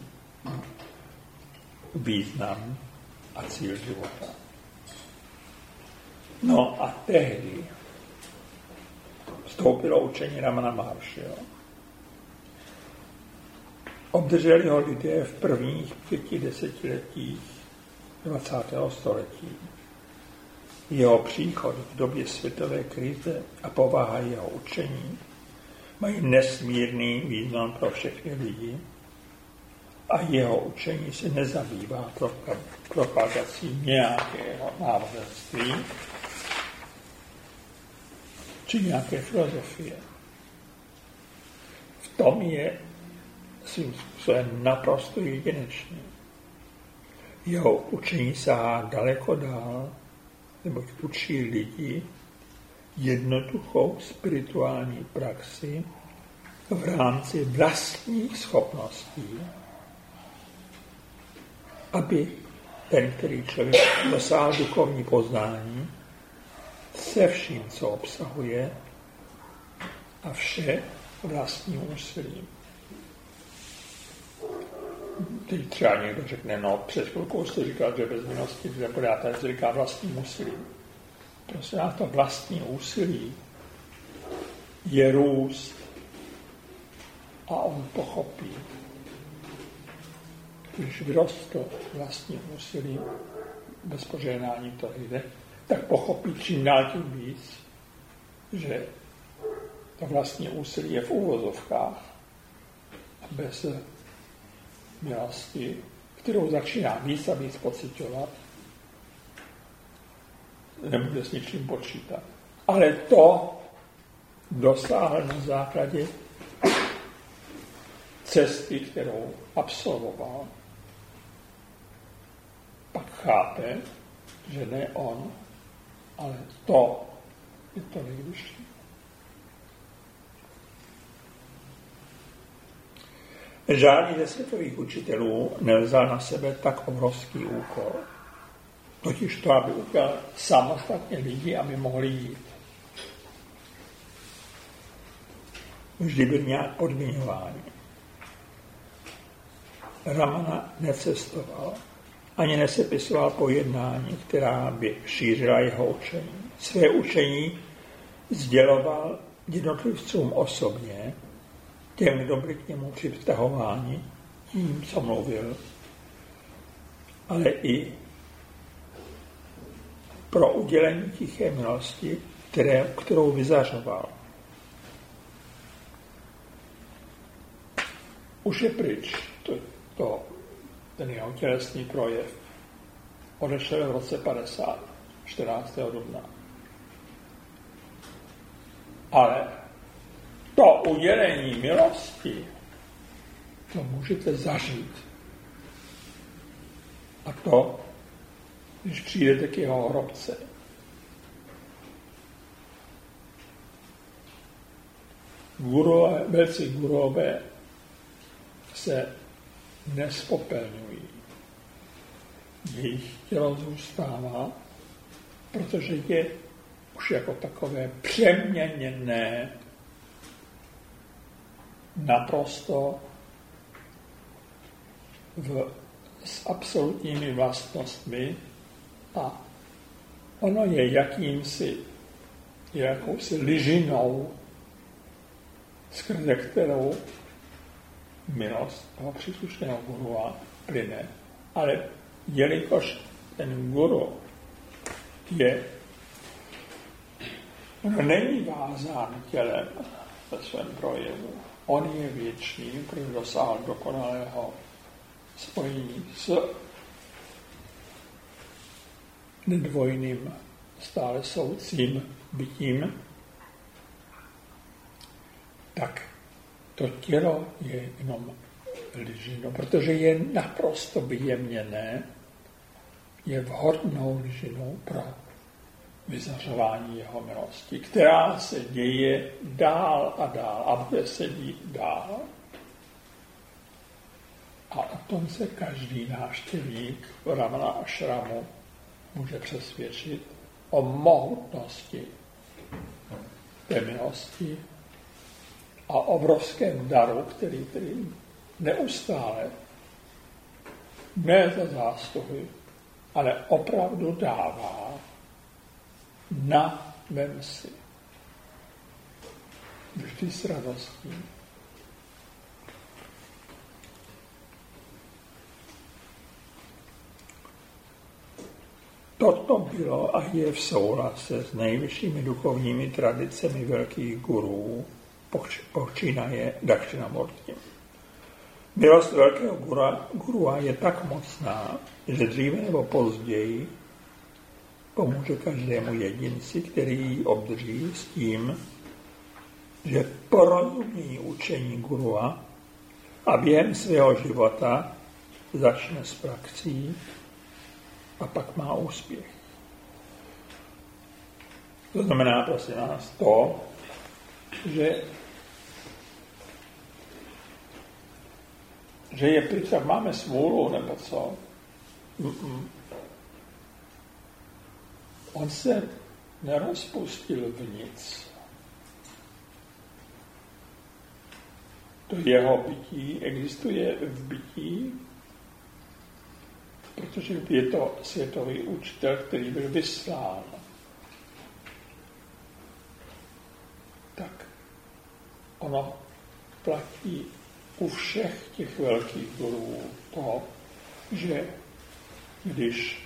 význam a cíl života. No a tehdy vstoupilo učení Ramana Maharshiho. Obdrželi ho lidé v prvních pěti desetiletích dvacátého století. Jeho příchod v době světové krize a povaha jeho učení mají nesmírný význam pro všechny lidi a jeho učení se nezabývá propagací nějakého náboženství či nějaké filozofie. V tom je svým způsobem naprosto jedinečný. Jeho učení sahá daleko dál, neboť učí lidi jednoduchou spirituální praxi v rámci vlastních schopností, aby ten, který člověk dosáhl duchovní poznání se vším, co obsahuje, a vše vlastním úsilím. Teď třeba někdo řekne, no před chvilkou jste říkal, že bez milosti nebude, já tady říká vlastním úsilím. Prostě na to vlastní úsilí je růst a on pochopí. Když vyrostl vlastním úsilím, bez požehnání to jde, tak pochopí čím dál tím víc, že to vlastní úsilí je v úvozovkách a bez milosti, kterou začíná víc a víc pociťovat, nebude s ničím počítat. Ale to dosáhl na základě cesty, kterou absolvoval. Pak chápe, že ne on, ale to je to nejvyšší. Žádný ze světových učitelů nevzal na sebe tak obrovský úkol. Totiž to, aby učil samostatně lidi, aby mohli jít. Vždy byl nějak podmiňování. Ramana necestoval, ani nesepisoval pojednání, která by šířila jeho učení. Své učení sděloval jednotlivcům osobně, těm, kdo byli k němu přivztahováni, tím, co mluvil, ale i pro udělení tiché milosti, které, kterou vyzařoval. Už je pryč to, to, ten jeho tělesný projev. Odešel v roce padesát, čtrnáctého dubna. Ale to udělení milosti, to můžete zažít. A to, když přijdete k jeho hrobce. Gurové, velcí gurové se nespopelňují. Jejich tělo zůstává, protože je už jako takové přeměněné naprosto v, s absolutními vlastnostmi a ono je jakýmsi, je jakousi ližinou, skrze kterou milost toho příslušného gurua plyne. Ale jelikož ten guru je, ono není vázán tělem ve svém projevu, on je věčný, protože dosáhl dokonalého spojení s nedvojným, stále soucím bytím, tak to tělo je jenom ližino, protože je naprosto vyjemněné, je vhodnou ližinou pro vyzařování jeho milosti, která se děje dál a dál a bude se dít dál. A o tom se každý návštěvník v Ramana Ashramu může přesvědčit o mohutnosti té milosti a obrovském daru, který, který neustále, ne za zásluhy, ale opravdu dává na vem si. Vždy s radostí. Toto bylo a je v soulase s nejvyššími duchovními tradicemi velkých gurů, počínaje Dakshinamurti. Milost velkého gura, gurua je tak mocná, že dříve nebo později pomůže každému jedinci, který ji obdrží s tím, že porozumí učení gurua a během svého života začne s praxí a pak má úspěch. To znamená, prosím nás, to, že, že je pryč, máme smůlu, nebo co? Mm-mm. On se nerozpustil v nic. To jeho bytí existuje v bytí, protože je to světový učitel, který byl vyslán. Tak ono platí u všech těch velkých gurů to, že když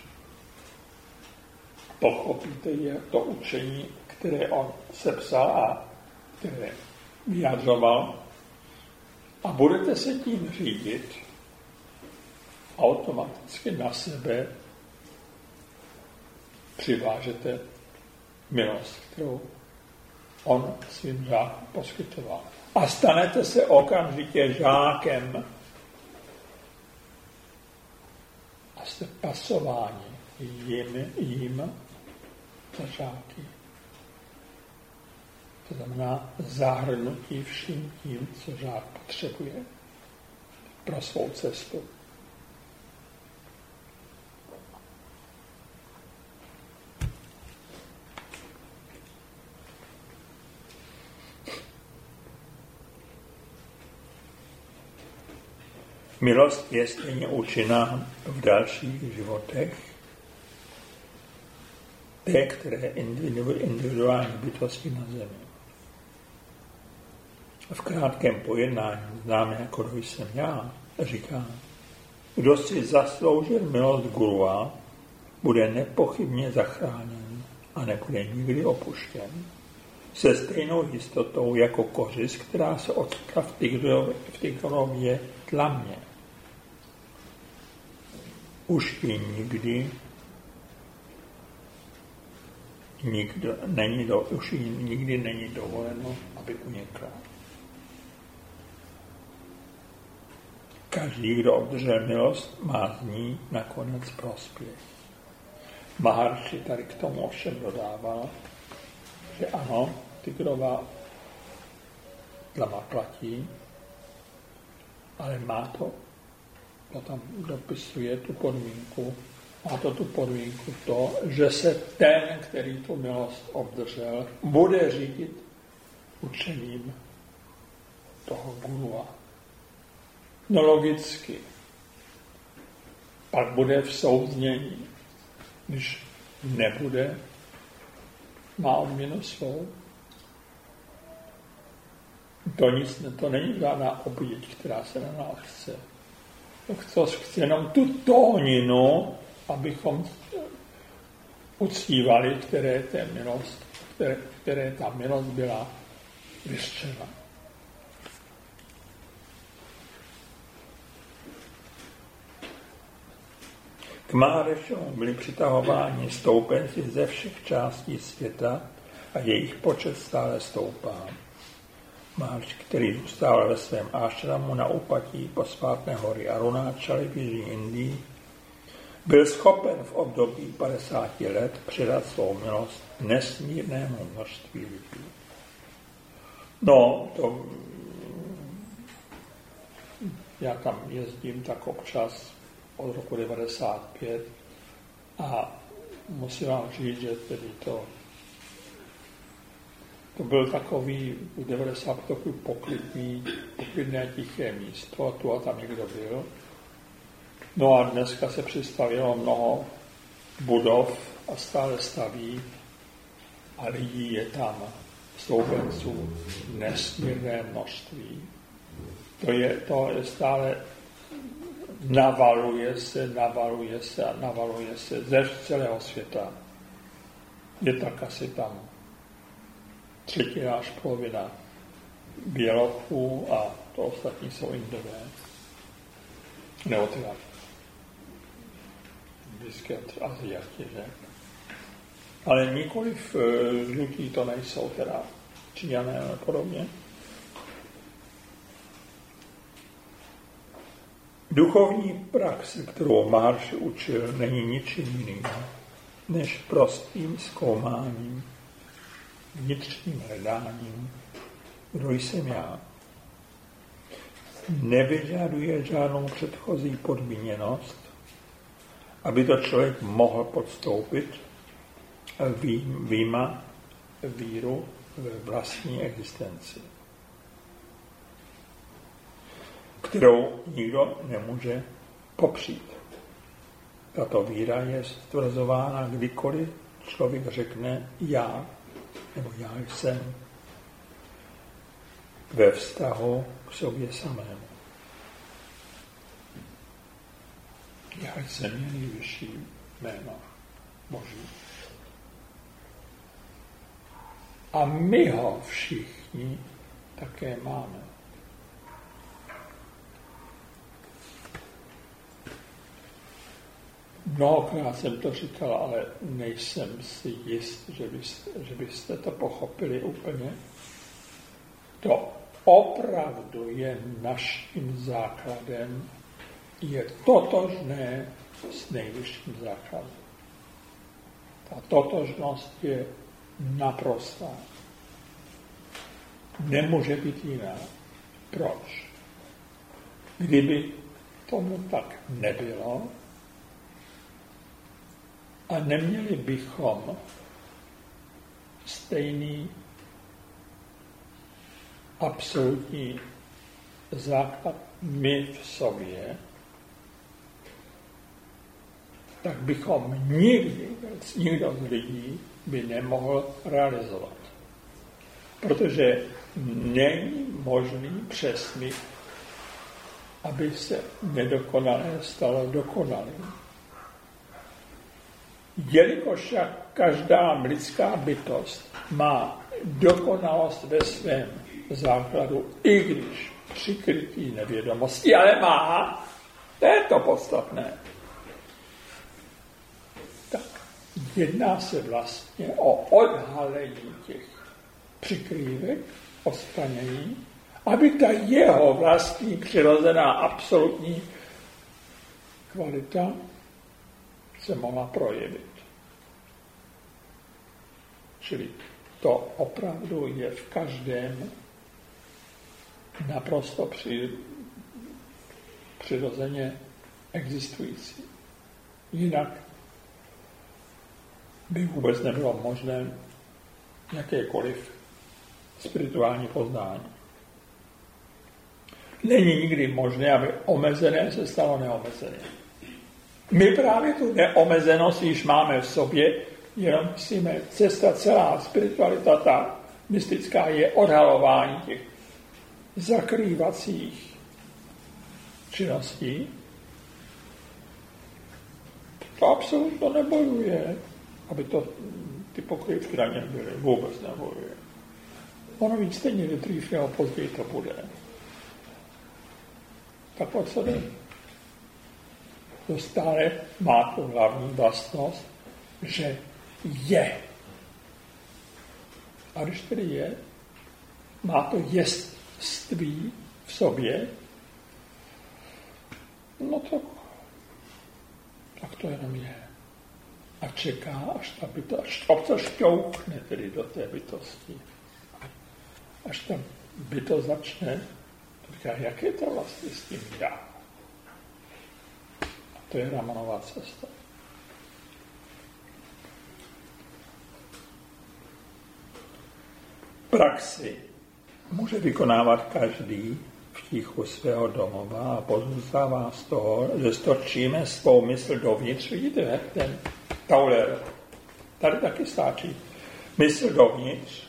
pochopíte je to učení, které on sepsal a které vyjadřoval, a budete se tím řídit, automaticky na sebe přivážete milost, kterou on svým žákům poskytoval. A stanete se okamžitě žákem a jste pasováni jim, jim za žáky. To znamená zahrnutí vším tím, co žák potřebuje pro svou cestu. Milost je stejně účinná v dalších životech té, které individuální bytosti na zemi. V krátkém pojednání, známé jako kdo jsem já, říká, kdo si zasloužil milost gurua, bude nepochybně zachráněn a nebude nikdy opuštěn. Se stejnou jistotou jako kořist, která se ocitla v tygrově tlamě. Už ji nikdy nikdo není do, už jí nikdy není dovoleno, aby unikla. Každý, kdo obdržel milost, má z ní nakonec prospěch. Maharši tady k tomu ovšem dodával, že ano, tygrová tlama platí, ale má to, to tam dopisuje tu podmínku, má to tu podmínku to, že se ten, který tu milost obdržel, bude řídit učením toho gurua. No logicky. Pak bude v souznění. Když nebude, má odměnu svou. To nic, to není žádná oběť, která se na nás chce. To chce jenom tu tóninu, abychom uctívali, které, té milost, které, které ta milost byla vyřčena. K Maharešům byli přitahováni stoupenci ze všech částí světa a jejich počet stále stoupá. Maharš, který zůstal ve svém ášramu na úpatí posvátné hory Arunáčaly v jižní Indii, byl schopen v období padesáti let předat svou milost nesmírnému množství lidí. No, to, já tam jezdím tak občas od roku devadesát pět a musím vám říct, že tedy to, to byl takový v devadesát takový poklidný, poklidné tiché místo a tu a tam někdo byl. No a dneska se přistavilo mnoho budov a stále staví a lidí je tam stoupenců nesmírné množství. To je, to je stále navaluje se, navaluje se a navaluje se ze celého světa. Je tak asi tam třetina až polovina Bělochů a to ostatní jsou Indové. neotráví. Blízké Aziati, že? Ale nikoliv žlutí to nejsou, teda Číňané a podobně. Duchovní praxe, kterou Maharši učil, není ničím jiným, než prostým zkoumáním, vnitřním hledáním, kdo jsem já. Nevyžaduje žádnou předchozí podmíněnost, aby to člověk mohl podstoupit výjima víru ve vlastní existenci, kterou nikdo nemůže popřít. Tato víra je stvrzována kdykoliv člověk řekne já, nebo já jsem, ve vztahu k sobě samému. Já jsem je nejvyšší jméno Boží. A my ho všichni také máme. Mnohokrát jsem to říkal, ale nejsem si jist, že byste, že byste to pochopili úplně. To opravdu je naším základem, je totožné s nejvyšším základem. Ta totožnost je naprostá. Nemůže být jiná. Proč? Kdyby tomu tak nebylo a neměli bychom stejný absolutní základ my v sobě, tak bychom nikdy, nikdo z lidí by nemohl realizovat. Protože není možný přesmyk, aby se nedokonalé stalo dokonalým. Jelikož každá lidská bytost má dokonalost ve svém základu, i když přikrytý nevědomostí, ale má, to je to podstatné. Tak jedná se vlastně o odhalení těch přikrývek, odstranění, aby ta jeho vlastní přirozená absolutní kvalita se mohla projevit. Čili to opravdu je v každém naprosto při, přirozeně existující. Jinak by vůbec nebylo možné jakékoliv spirituální poznání. Není nikdy možné, aby omezené se stalo neomezené. My právě tu neomezenost již máme v sobě, jenom musíme cesta celá spiritualita, ta mystická, je odhalování těch zakrývacích činností. To absolutně nebojuje, aby to ty pokrývky na něm byly. Vůbec nebojuje. Ono víc stejně dřív nebo později to bude. Tak o co jde? To stále má tu hlavní vlastnost, že je. A když tedy je, má to jestství v sobě, no to, tak to jenom je. A čeká, až ta bytost, až to šťouchne tedy do té bytosti. Až ta bytost začne, to říká, jak je to vlastně s tím já? A to je Ramanová cesta. Praxi může vykonávat každý v tichu svého domova a pozůstává z toho, že stočíme svou mysl dovnitř. Vidíte, ten Tauler, tady taky stáčí mysl dovnitř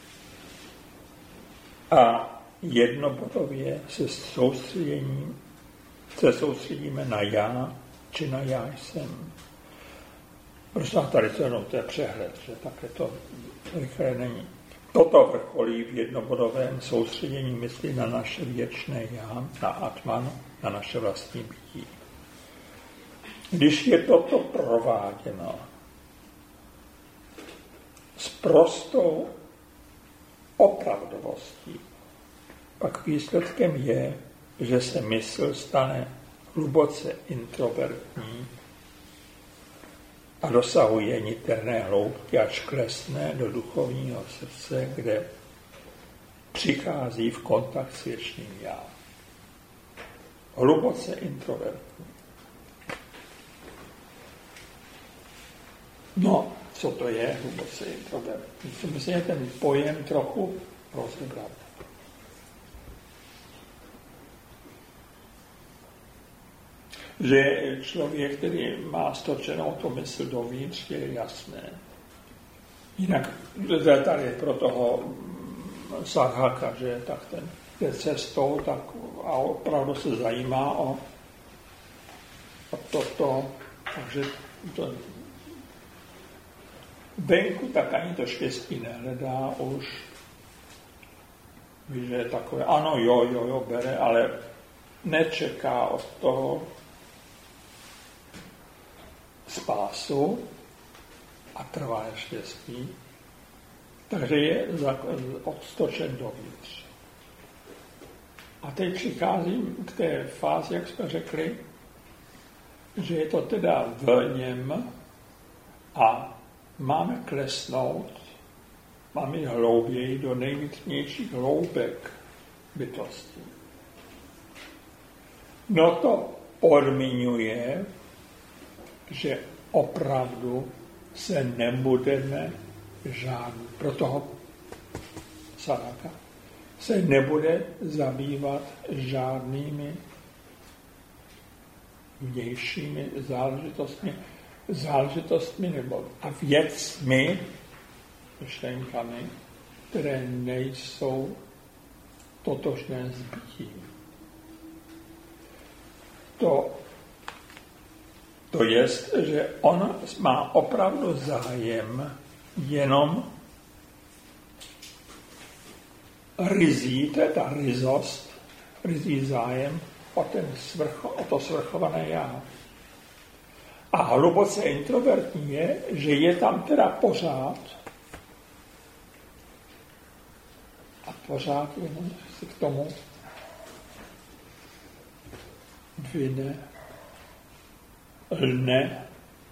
a jednobodově se soustředěním se soustředíme na já, či na já jsem. Prostě tady to jenom to je přehled, že také to rychle není. Toto vrcholí v jednobodovém soustředění mysli na naše věčné já, na Atman, na naše vlastní bytí. Když je toto prováděno s prostou opravdovostí, pak výsledkem je, že se mysl stane hluboce introvertní a dosahuje niterné hloubky, až klesne do duchovního srdce, kde přichází v kontakt s věčným já. Hluboce introvertní. No, co to je hluboce introvertní? Musíme ten pojem trochu rozebrat. Že člověk, který má stočenou tu mysl dovnitř, je jasné. Jinak tady pro toho Sadhaka, že tak ten jde cestou, tak a opravdu se zajímá o, o toto, takže to venku tak ani to štěstí nehledá už. Víš, že je takové, ano, jo, jo, jo, bere, ale nečeká od toho spásu a trvalé štěstí, takže je odstočen dovnitř. A teď přicházím k té fázi, jak jsme řekli, že je to teda v něm a máme klesnout, máme jít hlouběji do nejvnitřnějších hloubek bytosti. No to podmiňuje, že opravdu se nebudeme žádný, pro toho Sadhaka, se nebude zabývat žádnými vnějšími záležitostmi, záležitostmi nebo a věcmi, myšlenkami, které nejsou totožné s bytím. To, to jest, že on má opravdu zájem jenom rizí, to je ta rizost, rizí zájem o, ten svrcho, o to svrchované já. A hluboce introvertní je, že je tam teda pořád a pořád jenom si k tomu dvine, lne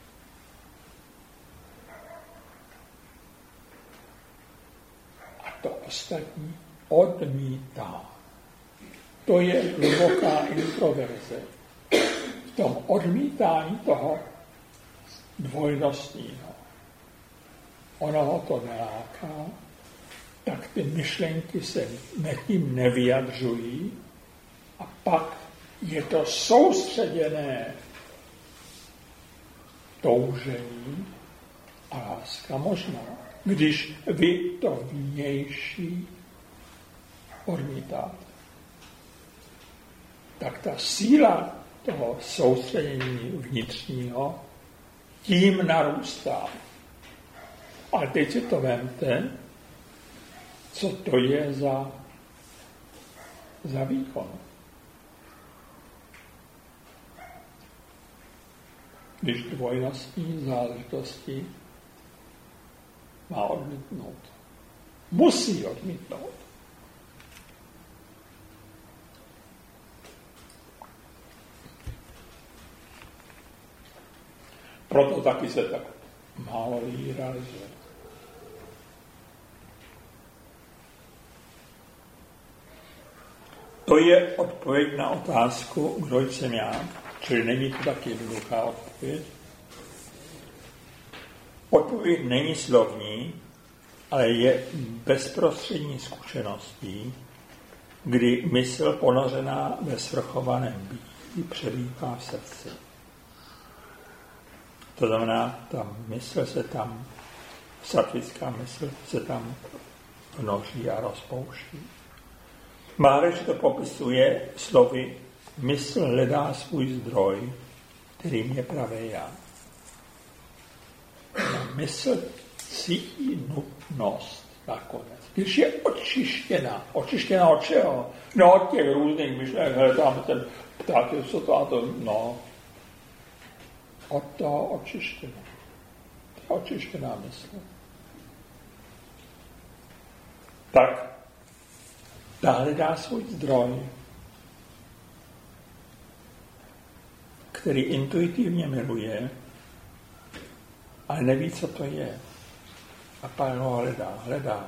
a to ostatní odmítá. To je hluboká introverze. V tom odmítání toho dvojnostního. Ono ho to neláká, tak ty myšlenky se tím nevyjadřují a pak je to soustředěné toužení a láska možná, když vy to vnější odmítáte. Tak ta síla toho soustředění vnitřního tím narůstá. Ale teď si to vemte, co to je za, za výkon. Když dvojnostní záležitosti má odmítnout. Musí odmítnout. Proto taky se tak málo lidí realizuje. To je odpověď na otázku, kdo jsem já, čili není to tak jednoduchá odpověď. Odpověď není slovní, ale je bezprostřední zkušeností, kdy mysl ponořená ve svrchovaném bytí přebývá v srdci. To znamená, ta mysl se tam, sattvická mysl se tam vnoří a rozpouští. Maharishi to popisuje slovy mysl hledá svůj zdroj, kterým je pravé já. Mysl cítí nutnost nakonec. Když je očištěná. Očištěná od čeho? No od těch různých myšlenek, hele, tam ten pták, co to a to, no. Od toho očištěná. To je očištěná mysl. Tak dále dá svůj zdroj, který intuitivně miluje, ale neví, co to je. A Pán ho hledá, hledá.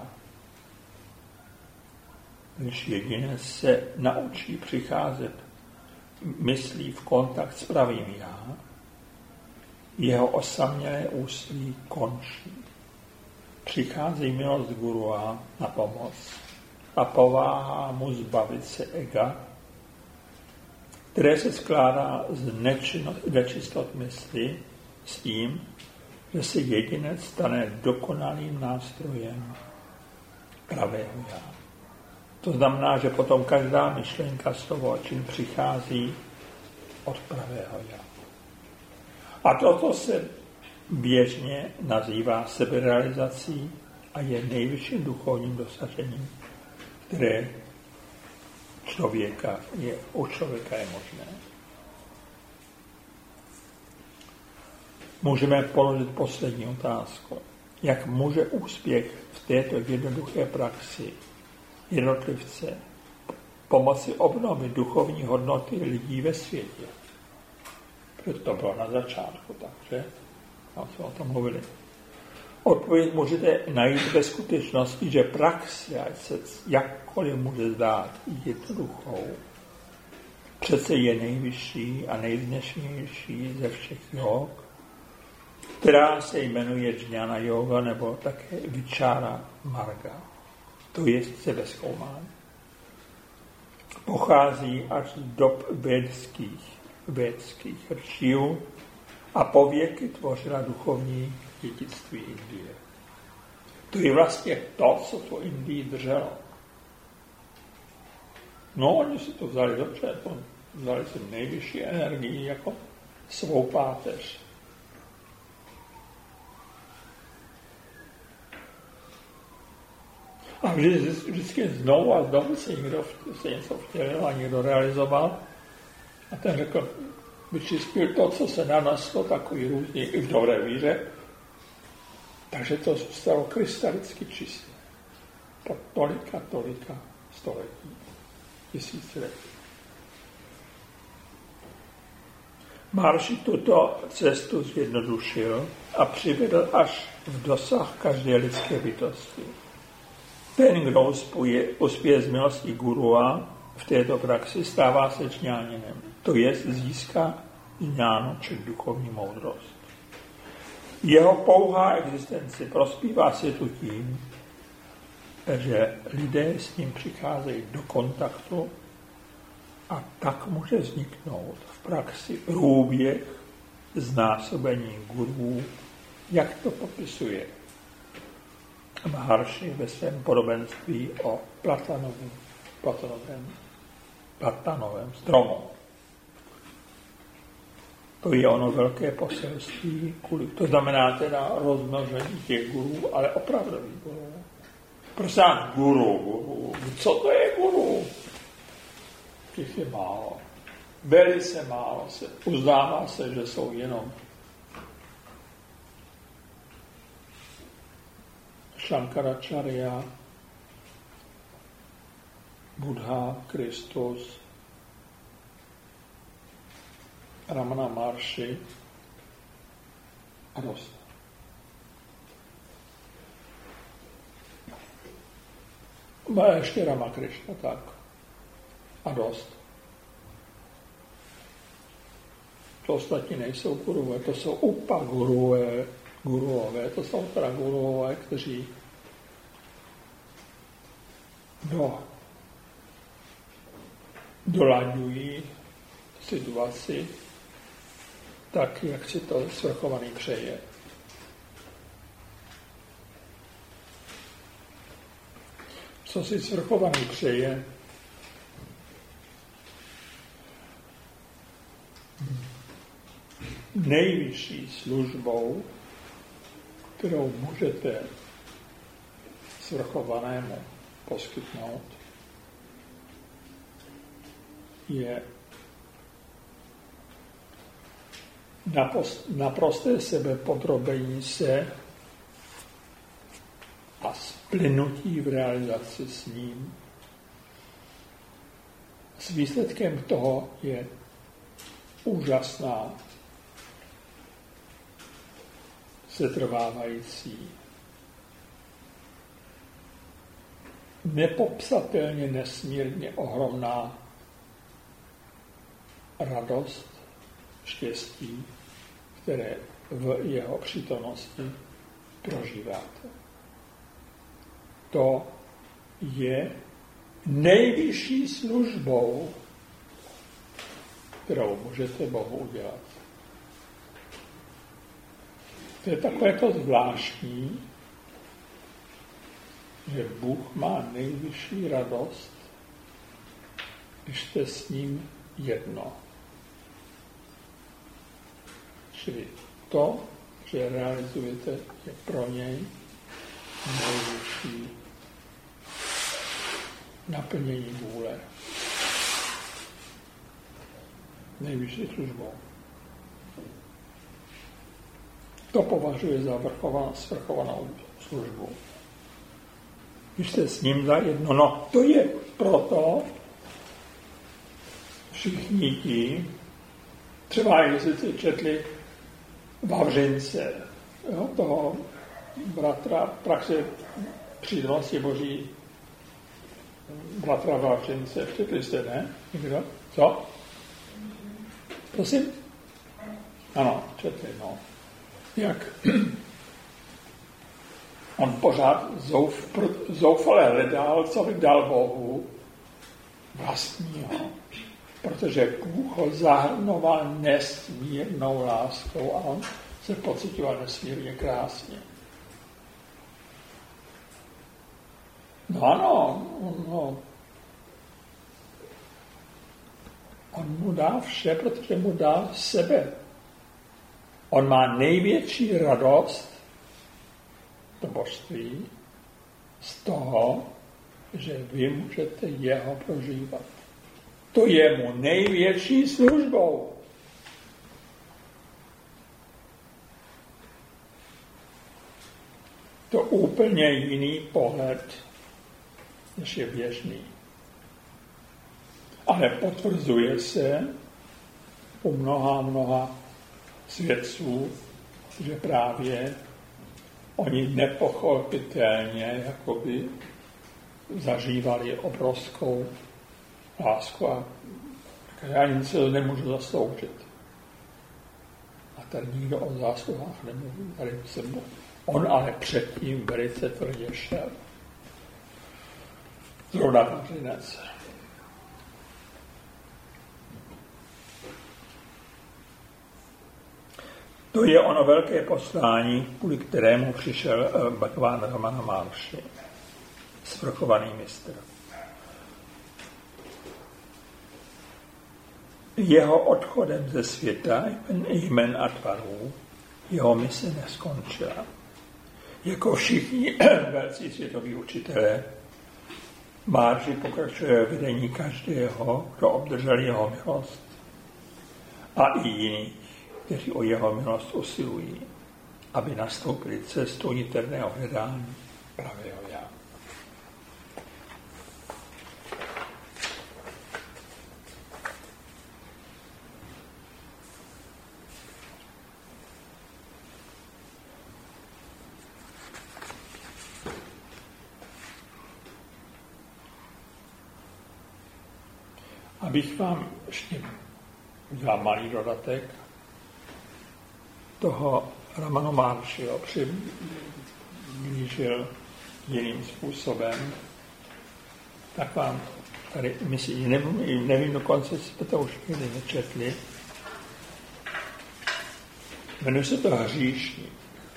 Když jedinec se naučí přicházet myslí v kontakt s pravým já, jeho osamělé úsilí končí. Přichází milost Gurua na pomoc a pomáhá mu zbavit se ega, které se skládá z nečistot mysli s tím, že se jedinec stane dokonalým nástrojem pravého já. To znamená, že potom každá myšlenka, slovo a čin přichází od pravého já. A toto se běžně nazývá seberealizací a je nejvyšším duchovním dosažením, které člověka je, u člověka je možné. Můžeme položit poslední otázku. Jak může úspěch v této jednoduché praxi jednotlivce pomoci obnovit duchovní hodnoty lidí ve světě? Protože to bylo na začátku, takže tam jsme o tom mluvili. Odpověď můžete najít ve skutečnosti, že praxe, ať se jakkoliv může zdát jednoduchou, přece je nejvyšší a nejvznešenější ze všech jog, která se jmenuje Jnana yoga nebo také Vichara marga, to je sebezkoumání. Pochází až z dob védských, védských rčíů a pověky tvořila duchovní dědictví Indie. To je vlastně to, co to Indii drželo. No, oni si to vzali dobře, to vzali si nejvyšší energii jako svou páteř. A vždy, vždycky znovu a znovu se někdo se něco vtělil a někdo realizoval a ten řekl, vyčistil to, co se naneslo, takový různý, i v dobré víře, takže to zůstalo krystalicky čisté. Po tolika, tolika století, tisíciletí. Maharishi tuto cestu zjednodušil a přivedl až v dosah každé lidské bytosti. Ten, kdo uspěje, uspěje z milostí Gurua v této praxi, stává se čňáninem. To je získá jnáno, či duchovní moudrost. Jeho pouhá existence prospívá světu tím, že lidé s ním přicházejí do kontaktu a tak může vzniknout v praxi průběh znásobení gurů, jak to popisuje Maharishi ve svém podobenství o platanovém, platanovém, platanovém stromu. To je ono velké poselství, to znamená teda rozmnožení těch gurů, ale opravdových gurů. Prosím, guru, guru, co to je guru? Těch je málo. Velice málo se. Uznává se, že jsou jenom Shankaracharya, Buddha, Kristus, Ramana Maharshi a dost. A ještě Ramakrishna, tak. A dost. To ostatní nejsou guruové, to jsou upa guruové, guruové, to jsou teda guruové, kteří do, dolaďují situaci tak, jak si to svrchovaný přeje. Co si svrchovaný přeje, nejvyšší službou, kterou můžete svrchovanému poskytnout, je naprosté sebepodrobení se a splynutí v realizaci s ním. S výsledkem toho je úžasná, setrvávající, nepopsatelně nesmírně ohromná radost, štěstí, které v jeho přítomnosti prožíváte. To je nejvyšší službou, kterou můžete Bohu udělat. To je takové to zvláštní, že Bůh má nejvyšší radost, když jste s ním jedno. Čili to, že realizujete, je pro něj nejvyšší naplnění vůle. Nejvyšší službou. To považuje za vrchovanou, svrchovanou službu. Když jste s ním zajedno, no to je proto všichni ti, třeba jestli si četli Vavřince, jo, toho bratra praxe přítomnosti Boží, bratra Vavřince, četli jste, ne? Někdo? Co? Prosím? Ano, četli, no. Jak on pořád zouf, zoufale hledal, co by dal Bohu vlastního. Protože Bůh ho zahrnoval nesmírnou láskou a on se pocitoval nesmírně krásně. No ano, no, on mu dá vše, protože mu dá sebe. On má největší radost to božství z toho, že vy můžete jeho prožívat. To je mu největší službou. To úplně jiný pohled, než je běžný. Ale potvrzuje se u mnoha, mnoha svědců, že právě oni nepochopitelně jakoby zažívali obrovskou lásku a já nic nemůžu zasloužit. A tady nikdo o zásluhách nemluví. Tady se mu, on ale předtím velice tvrdě šel. Zrovna Vavřinec. To je ono velké poslání, kvůli kterému přišel Bhagaván Ramana Maharshi, svrchovaný mistr. Jeho odchodem ze světa jmen a tvarů jeho mise neskončila. Jako všichni velcí světoví učitelé, Maharshi pokračuje v vedení každého, kdo obdržel jeho milost a i jiných, kteří o jeho milost usilují, aby nastoupili cestu niterného hledání pravého já. Abych vám ještě udělal malý dodatek toho Ramana Maharshiho přiblížil jiným způsobem, tak vám tady, myslím, nevím, nevím dokonce, jste to už někdy nečetli, jmenuje se to Hříšník.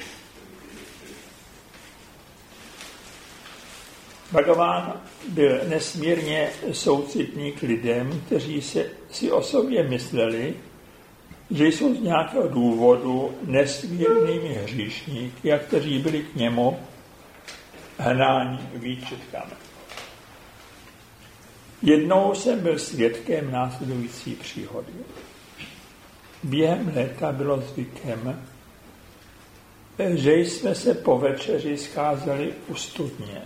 Bhagaván byl nesmírně soucitný k lidem, kteří se, si o sobě mysleli, že jsou z nějakého důvodu nesmírnými hříšníky a kteří byli k němu hnání výčitkami. Jednou jsem byl svědkem následující příhody. Během léta bylo zvykem, že jsme se po večeři scházeli u studně.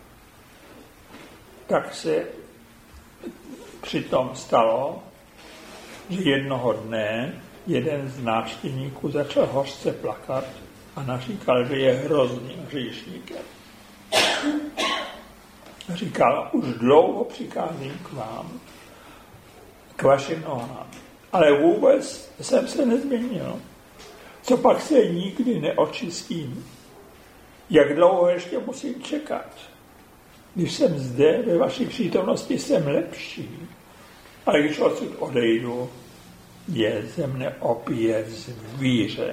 Tak se přitom stalo, že jednoho dne jeden z návštěvníků začal hořce plakat a naříkal, že je hrozným hříšníkem. Říkal, už dlouho přicházím k vám, k vašim nohám, ale vůbec jsem se nezměnil. Co pak se nikdy neočistím? Jak dlouho ještě musím čekat? Když jsem zde, ve vaší přítomnosti, jsem lepší, ale když odsud odejdu, je ze mne opět zvíře.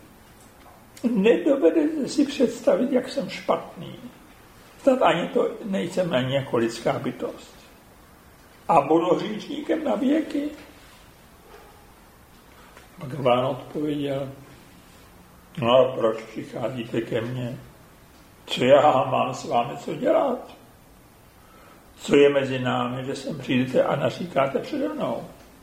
Nedovedete si představit, jak jsem špatný. Snad ani to nejsem ani jako lidská bytost. A budu hříšníkem na věky? Bhagavan odpověděl, no a proč přicházíte ke mně? Co já mám s vámi co dělat? Co je mezi námi, že sem přijdete a naříkáte přede mnou?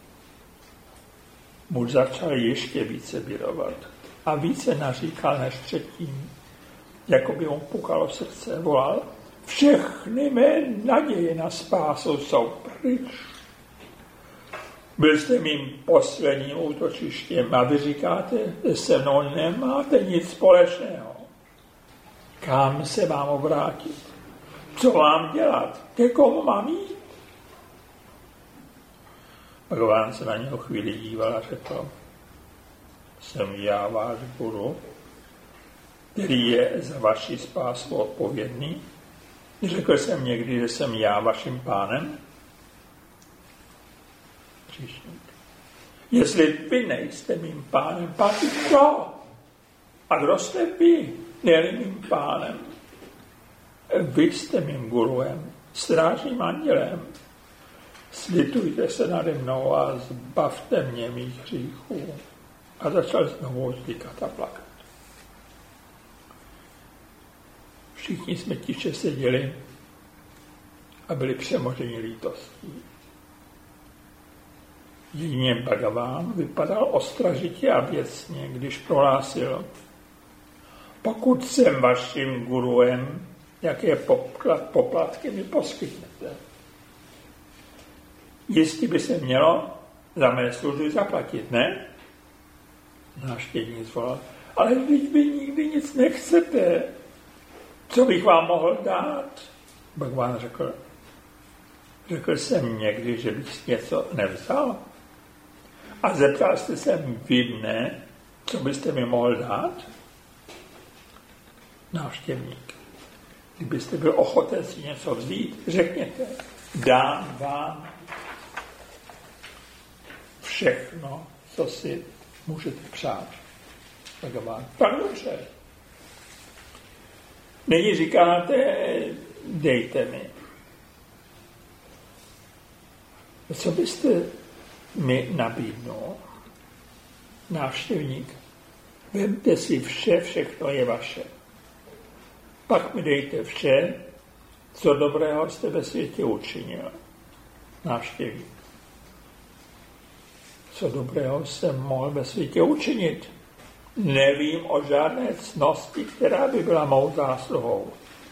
Muž začal ještě více birovat a více naříkal než předtím. Jako by mu pukalo srdce, volal, všechny mé naděje na spásu jsou pryč. Byl jste mým posledním útočištěm a vy říkáte, že se mnou nemáte nic společného. Kam se mám obrátit? Co mám dělat? Ke komu mám jít? Bhagavan se na něho chvíli díval a řekl, jsem já váš guru, který je za vaši spásu odpovědný. Řekl jsem někdy, že jsem já vaším pánem? Příšník. Jestli vy nejste mým pánem, pak kdo? A kdo jste vy, ne mým pánem? Vy jste mým guruem, strážným andělem. Slitujte se nade mnou a zbavte mě mých hříchů. A začal znovu zvykat a plakat. Všichni jsme tiše seděli a byli přemoženi lítostí. Jedině Bhagavan vypadal ostražitě a věcně, když prohlásil, pokud jsem vaším guruem, jaké poplatky mi poskytnete. Jistě by se mělo za mé služby zaplatit, ne? Návštěvník zvolal, ale vy, vy nikdy nic nechcete. Co bych vám mohl dát? Bhagavan řekl, řekl jsem někdy, že bych něco nevzal? A zeptal jste se vy mne, co byste mi mohl dát? Návštěvník, kdybyste byl ochoten si něco vzít, řekněte, dám vám všechno, co si můžete přát. Bhagavan, tak dobře. Nyní říkáte, dejte mi. Co byste mi nabídnul? Návštěvník, vemte si vše, všechno je vaše. Pak mi dejte vše, co dobrého jste ve světě učinil. Návštěvník. Co dobrého jsem mohl ve světě učinit? Nevím o žádné ctnosti, která by byla mou zásluhou.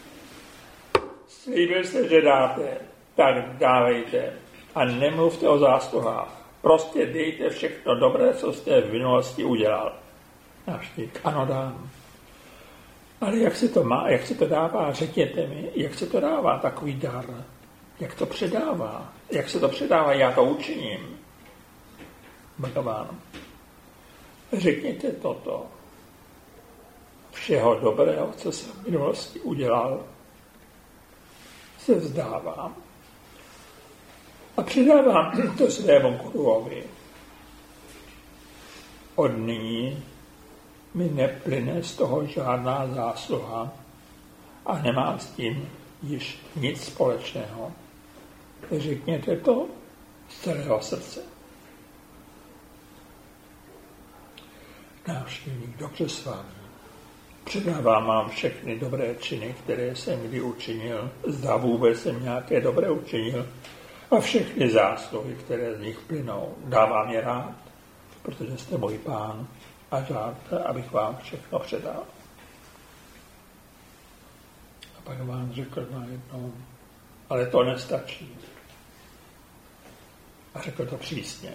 Slíbil jste, že dáte, tak dávejte a nemluvte o zásluhách. Prostě dejte všechno dobré, co jste v minulosti udělal. Návštěvník, ano, dám. Ale jak se to má, jak se to dává, řekněte mi, jak se to dává takový dar, jak to předává, jak se to předává, já to učiním. Bhagavan, řekněte toto. Všeho dobrého, co jsem v minulosti udělal, se vzdávám. A předávám to svému guruovi. Od nyní mi neplyne z toho žádná zásluha a nemám s tím již nic společného. Řekněte to z celého srdce. Návštěvník, dobře s vámi. Předávám vám všechny dobré činy, které jsem kdy učinil, zda vůbec jsem nějaké dobré učinil, a všechny zásluhy, které z nich plynou. Dávám je rád, protože jste můj Pán a žádte, abych vám všechno předal. A pak vám řekl najednou, ale to nestačí. A řekl to přísně.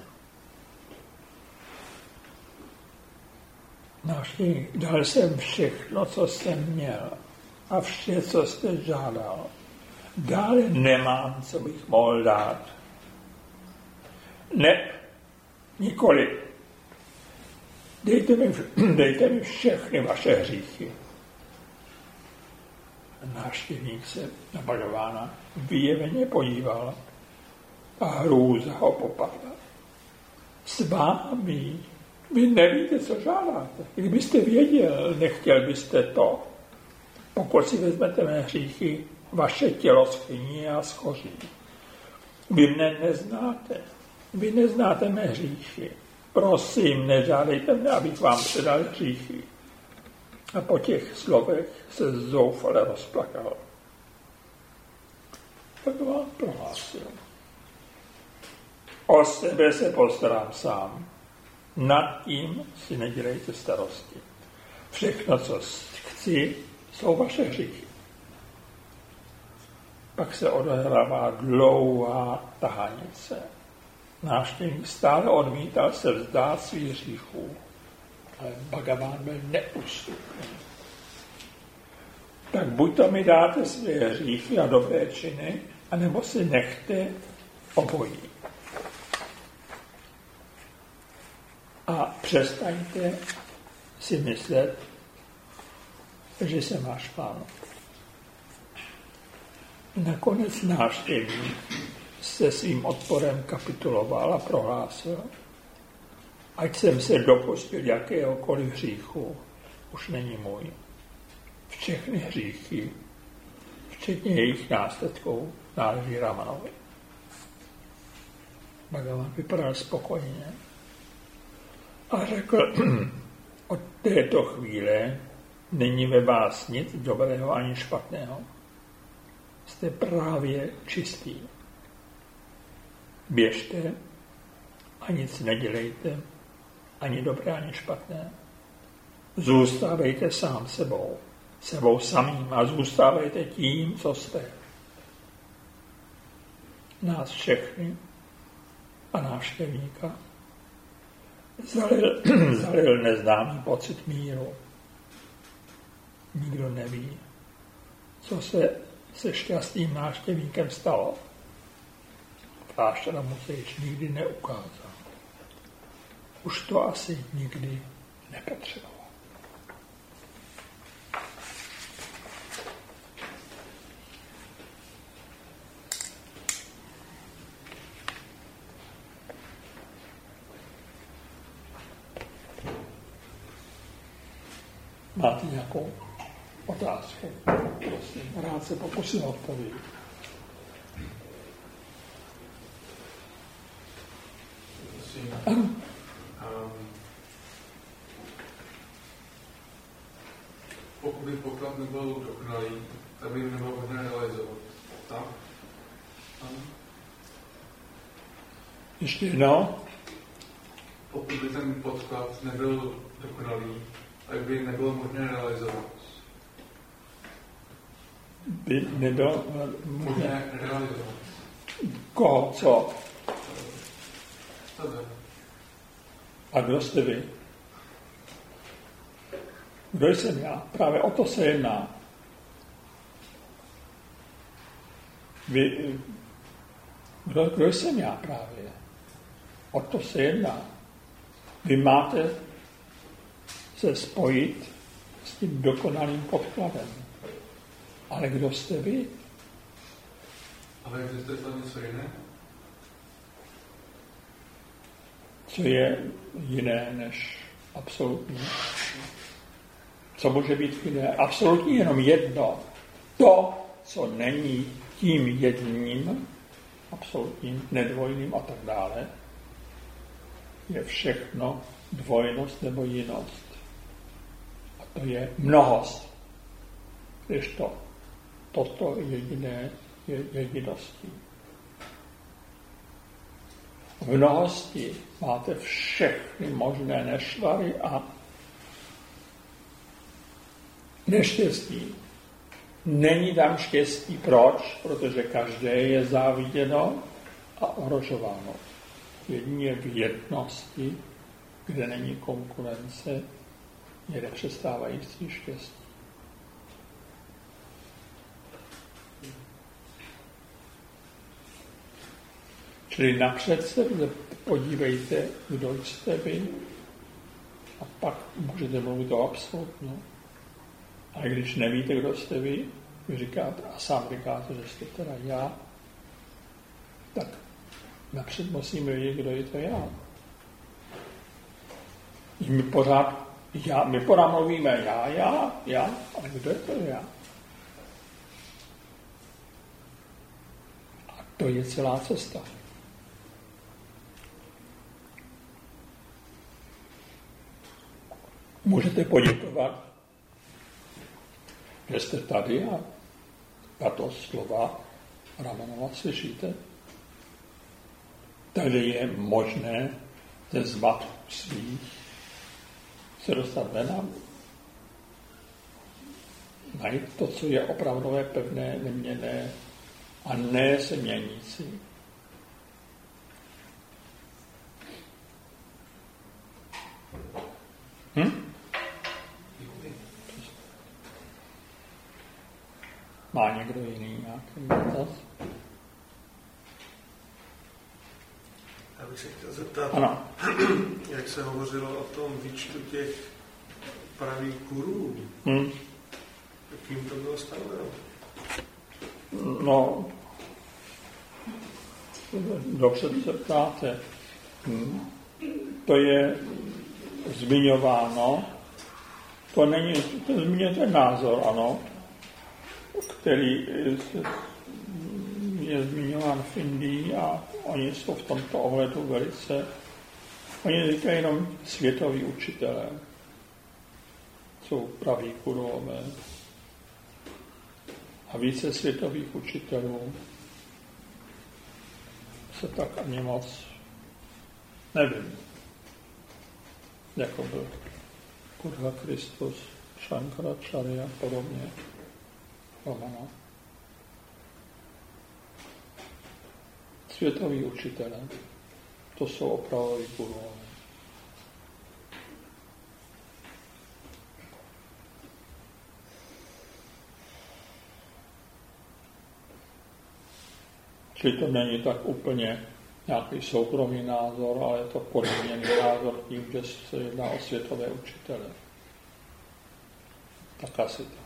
Návštěvník, dal jsem všechno, co jsem měl, a vše, co jste žádal. Dále nemám, co bych mohl dát. Ne, nikoli. Dejte mi, dejte mi všechny vaše hříchy. Návštěvník se na Bhagavána vyjeveně podíval a hrůza ho popadla. S vámi, vy nevíte, co žádáte. Kdybyste věděl, nechtěl byste to. Pokud si vezmete mé hříchy, vaše tělo schýní a schoří. Vy mne neznáte. Vy neznáte mé hříchy. Prosím, nežádejte mne, abych vám předal hříchy. A po těch slovech se zoufale rozplakal. Tak vám prohlásil. O sebe se postarám sám. Nad tím si nedělejte starosti. Všechno, co chci, jsou vaše hříchy. Pak se odehrává dlouhá tahanice. Návštěvník stále odmítal se vzdát svých hříchů, ale Bhagaván byl neústupný. Tak buď to mi dáte své hříchy a dobré činy, anebo si nechte obojí. A přestaňte si myslet, že jsem váš Pán. Nakonec návštěvník se svým odporem kapituloval a prohlásil, ať jsem se dopustil jakéhokoliv hříchu, už není můj. Všechny hříchy, včetně jejich následků, náleží Ramanovi. Bhagavan vypadal spokojně a řekl, od této chvíle není ve vás nic dobrého ani špatného. Jste právě čistý. Běžte a nic nedělejte, ani dobré, ani špatné. Zůstávejte sám sebou, sebou samým a zůstávejte tím, co jste. Nás všechny a návštěvníka zalil, zalil neznámý pocit míru. Nikdo neví, co se se šťastným návštěvníkem stalo. V ášramu se již nikdy neukázal. Už to asi nikdy nepotřeboval. Máte nějakou otázku? Prosím, rád se pokusím odpovědět. Prosím. Um, pokud by poklad nebyl dokonalý, tak by nebyl možné realizovat. Tak? Ano. Ještě jednou? Pokud by ten podklad nebyl dokonalý, tak by nebylo možné realizovat. By nebylo možné realizovat. Koho, co? Tebe. A kdo jste vy? Kdo jsem já? Právě o to se jedná. Vy, kdo, kdo jsem já právě? O to se jedná. Vy máte se spojit s tím dokonalým podkladem. Ale kdo jste vy? Ale existuje to něco jiné? Co je jiné než absolutní? Co může být jiné? Absolutní jenom jedno. To, co není tím jedním, absolutním, nedvojným a tak dále, je všechno dvojnost nebo jinost. A to je mnohost. Když to, toto jediné je jediností. V mnohosti máte všechny možné nešvary a neštěstí. Není tam štěstí. Proč? Protože každé je záviděno a ohrožováno. Jedině v jednosti, kde není konkurence, je nepřestávající štěstí. Čili napřed se podívejte, kdo jste vy, a pak můžete mluvit o absolutnu. A když nevíte, kdo jste vy, vy říkáte, a sám říkáte, že jste teda já, tak napřed musíme vědět, kdo je to já. My pořád, já, my pořád mluvíme já, já, já, ale kdo je to já? A to je celá cesta. Můžete poděkovat, že jste tady a tato slova Ramanova slyšíte. Tady je možné ze zmatků svých se dostat ven a najít to, co je opravdové, pevné, neměnné a ne se měnící. Hm? Má někdo jiný nějaký dotaz? Já bych se chtěl zeptat, ano. Jak se hovořilo o tom výčtu těch pravých gurů, Hmm. jakým to bylo stanoveno? No, dobře se ptáte. Hmm. To je zmiňováno, to není, to je ten názor, ano, který je zmiňován v Indii a oni jsou v tomto ohledu velice, oni říkají jenom světoví učitelé, jsou praví gurové a více světových učitelů se tak ani moc nevím, jako byl Buddha, Kristus, Shankaracharya a podobně. Ramana. Světoví učitelé, to jsou opravdoví gurové. Čili to není tak úplně nějaký soukromý názor, ale je to podmíněný názor tím, že se jedná o světové učitele. Tak asi tak.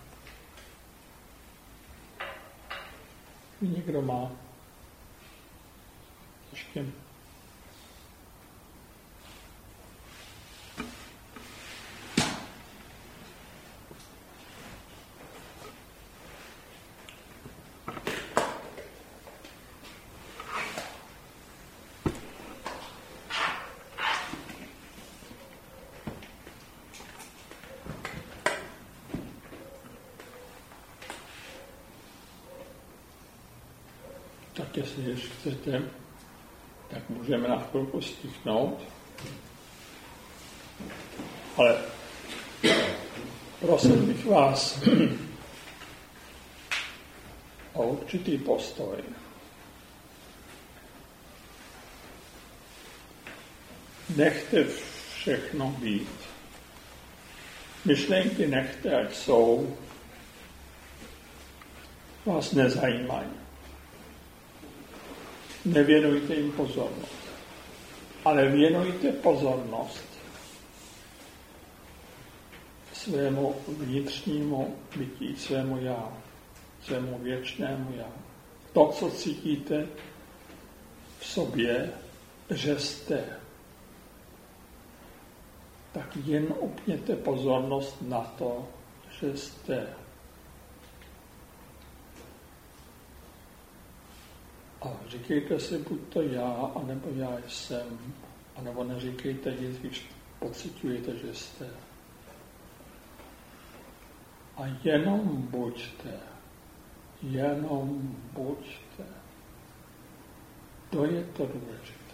Někdo má ještě tak jestli ještě chcete, tak můžeme na chvilku stichnout. Ale prosil bych vás o určitý postoj. Nechte všechno být. Myšlenky nechte, ať jsou. Vás nezajímají. Nevěnujte jim pozornost. Ale věnujte pozornost svému vnitřnímu bytí, svému já, svému věčnému já. To, co cítíte v sobě, že jste, tak jen upněte pozornost na to, že jste. A říkejte si buď to já, anebo já jsem, anebo neříkejte nic, když pociťujete, že jste. A jenom buďte. Jenom buďte. To je to důležité.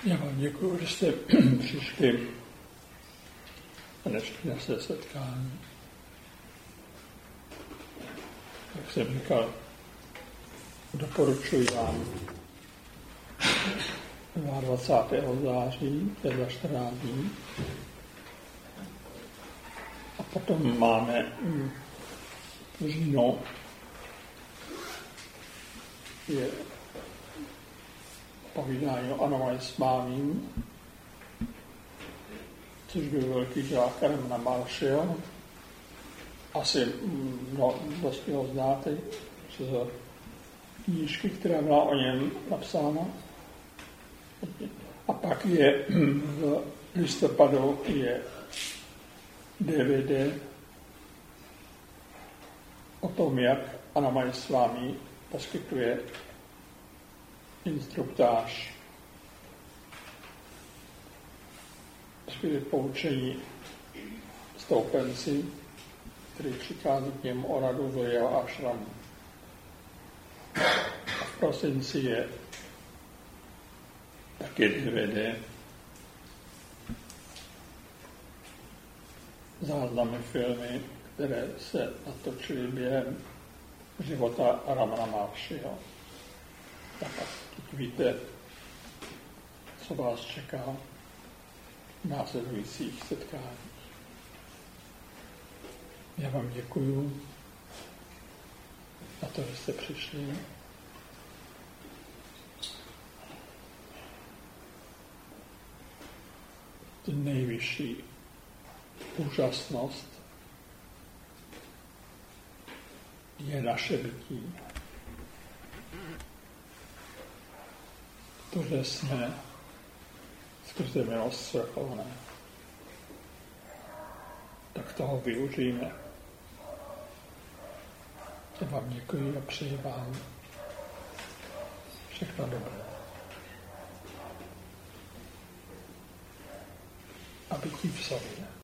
Já vám děkuji, že jste přišli dnešní na své setkání. Jak jsem říkal, doporučuji vám dvacátého druhého září, to je za čtrnáct dní. A potom máme říjno, je povídání o Anomalii s Mávím, což byl velký žák Hermana Marshall. Asi no, dost ho znáte z knížky, která byla o něm napsána. A pak je v listopadu je D V D o tom, jak Anomalie s vámi poskytuje instruktáž, poskytuje poučení stoupenci, který přichází k němu o radu do jeho ashramu. A v prosinci je taky D V D záznamy filmy, které se natočily během života Ramana Maharshiho. Tak teď víte, co vás čeká v následujících setkáních. Já vám děkuju za to, že jste přišli. Tu nejvyšší úžasnost je naše bytí. To, že jsme skrze milost svrchované, tak toho využijeme. Já vám děkuji a přeji vám všechno dobré. A bytí v sobě.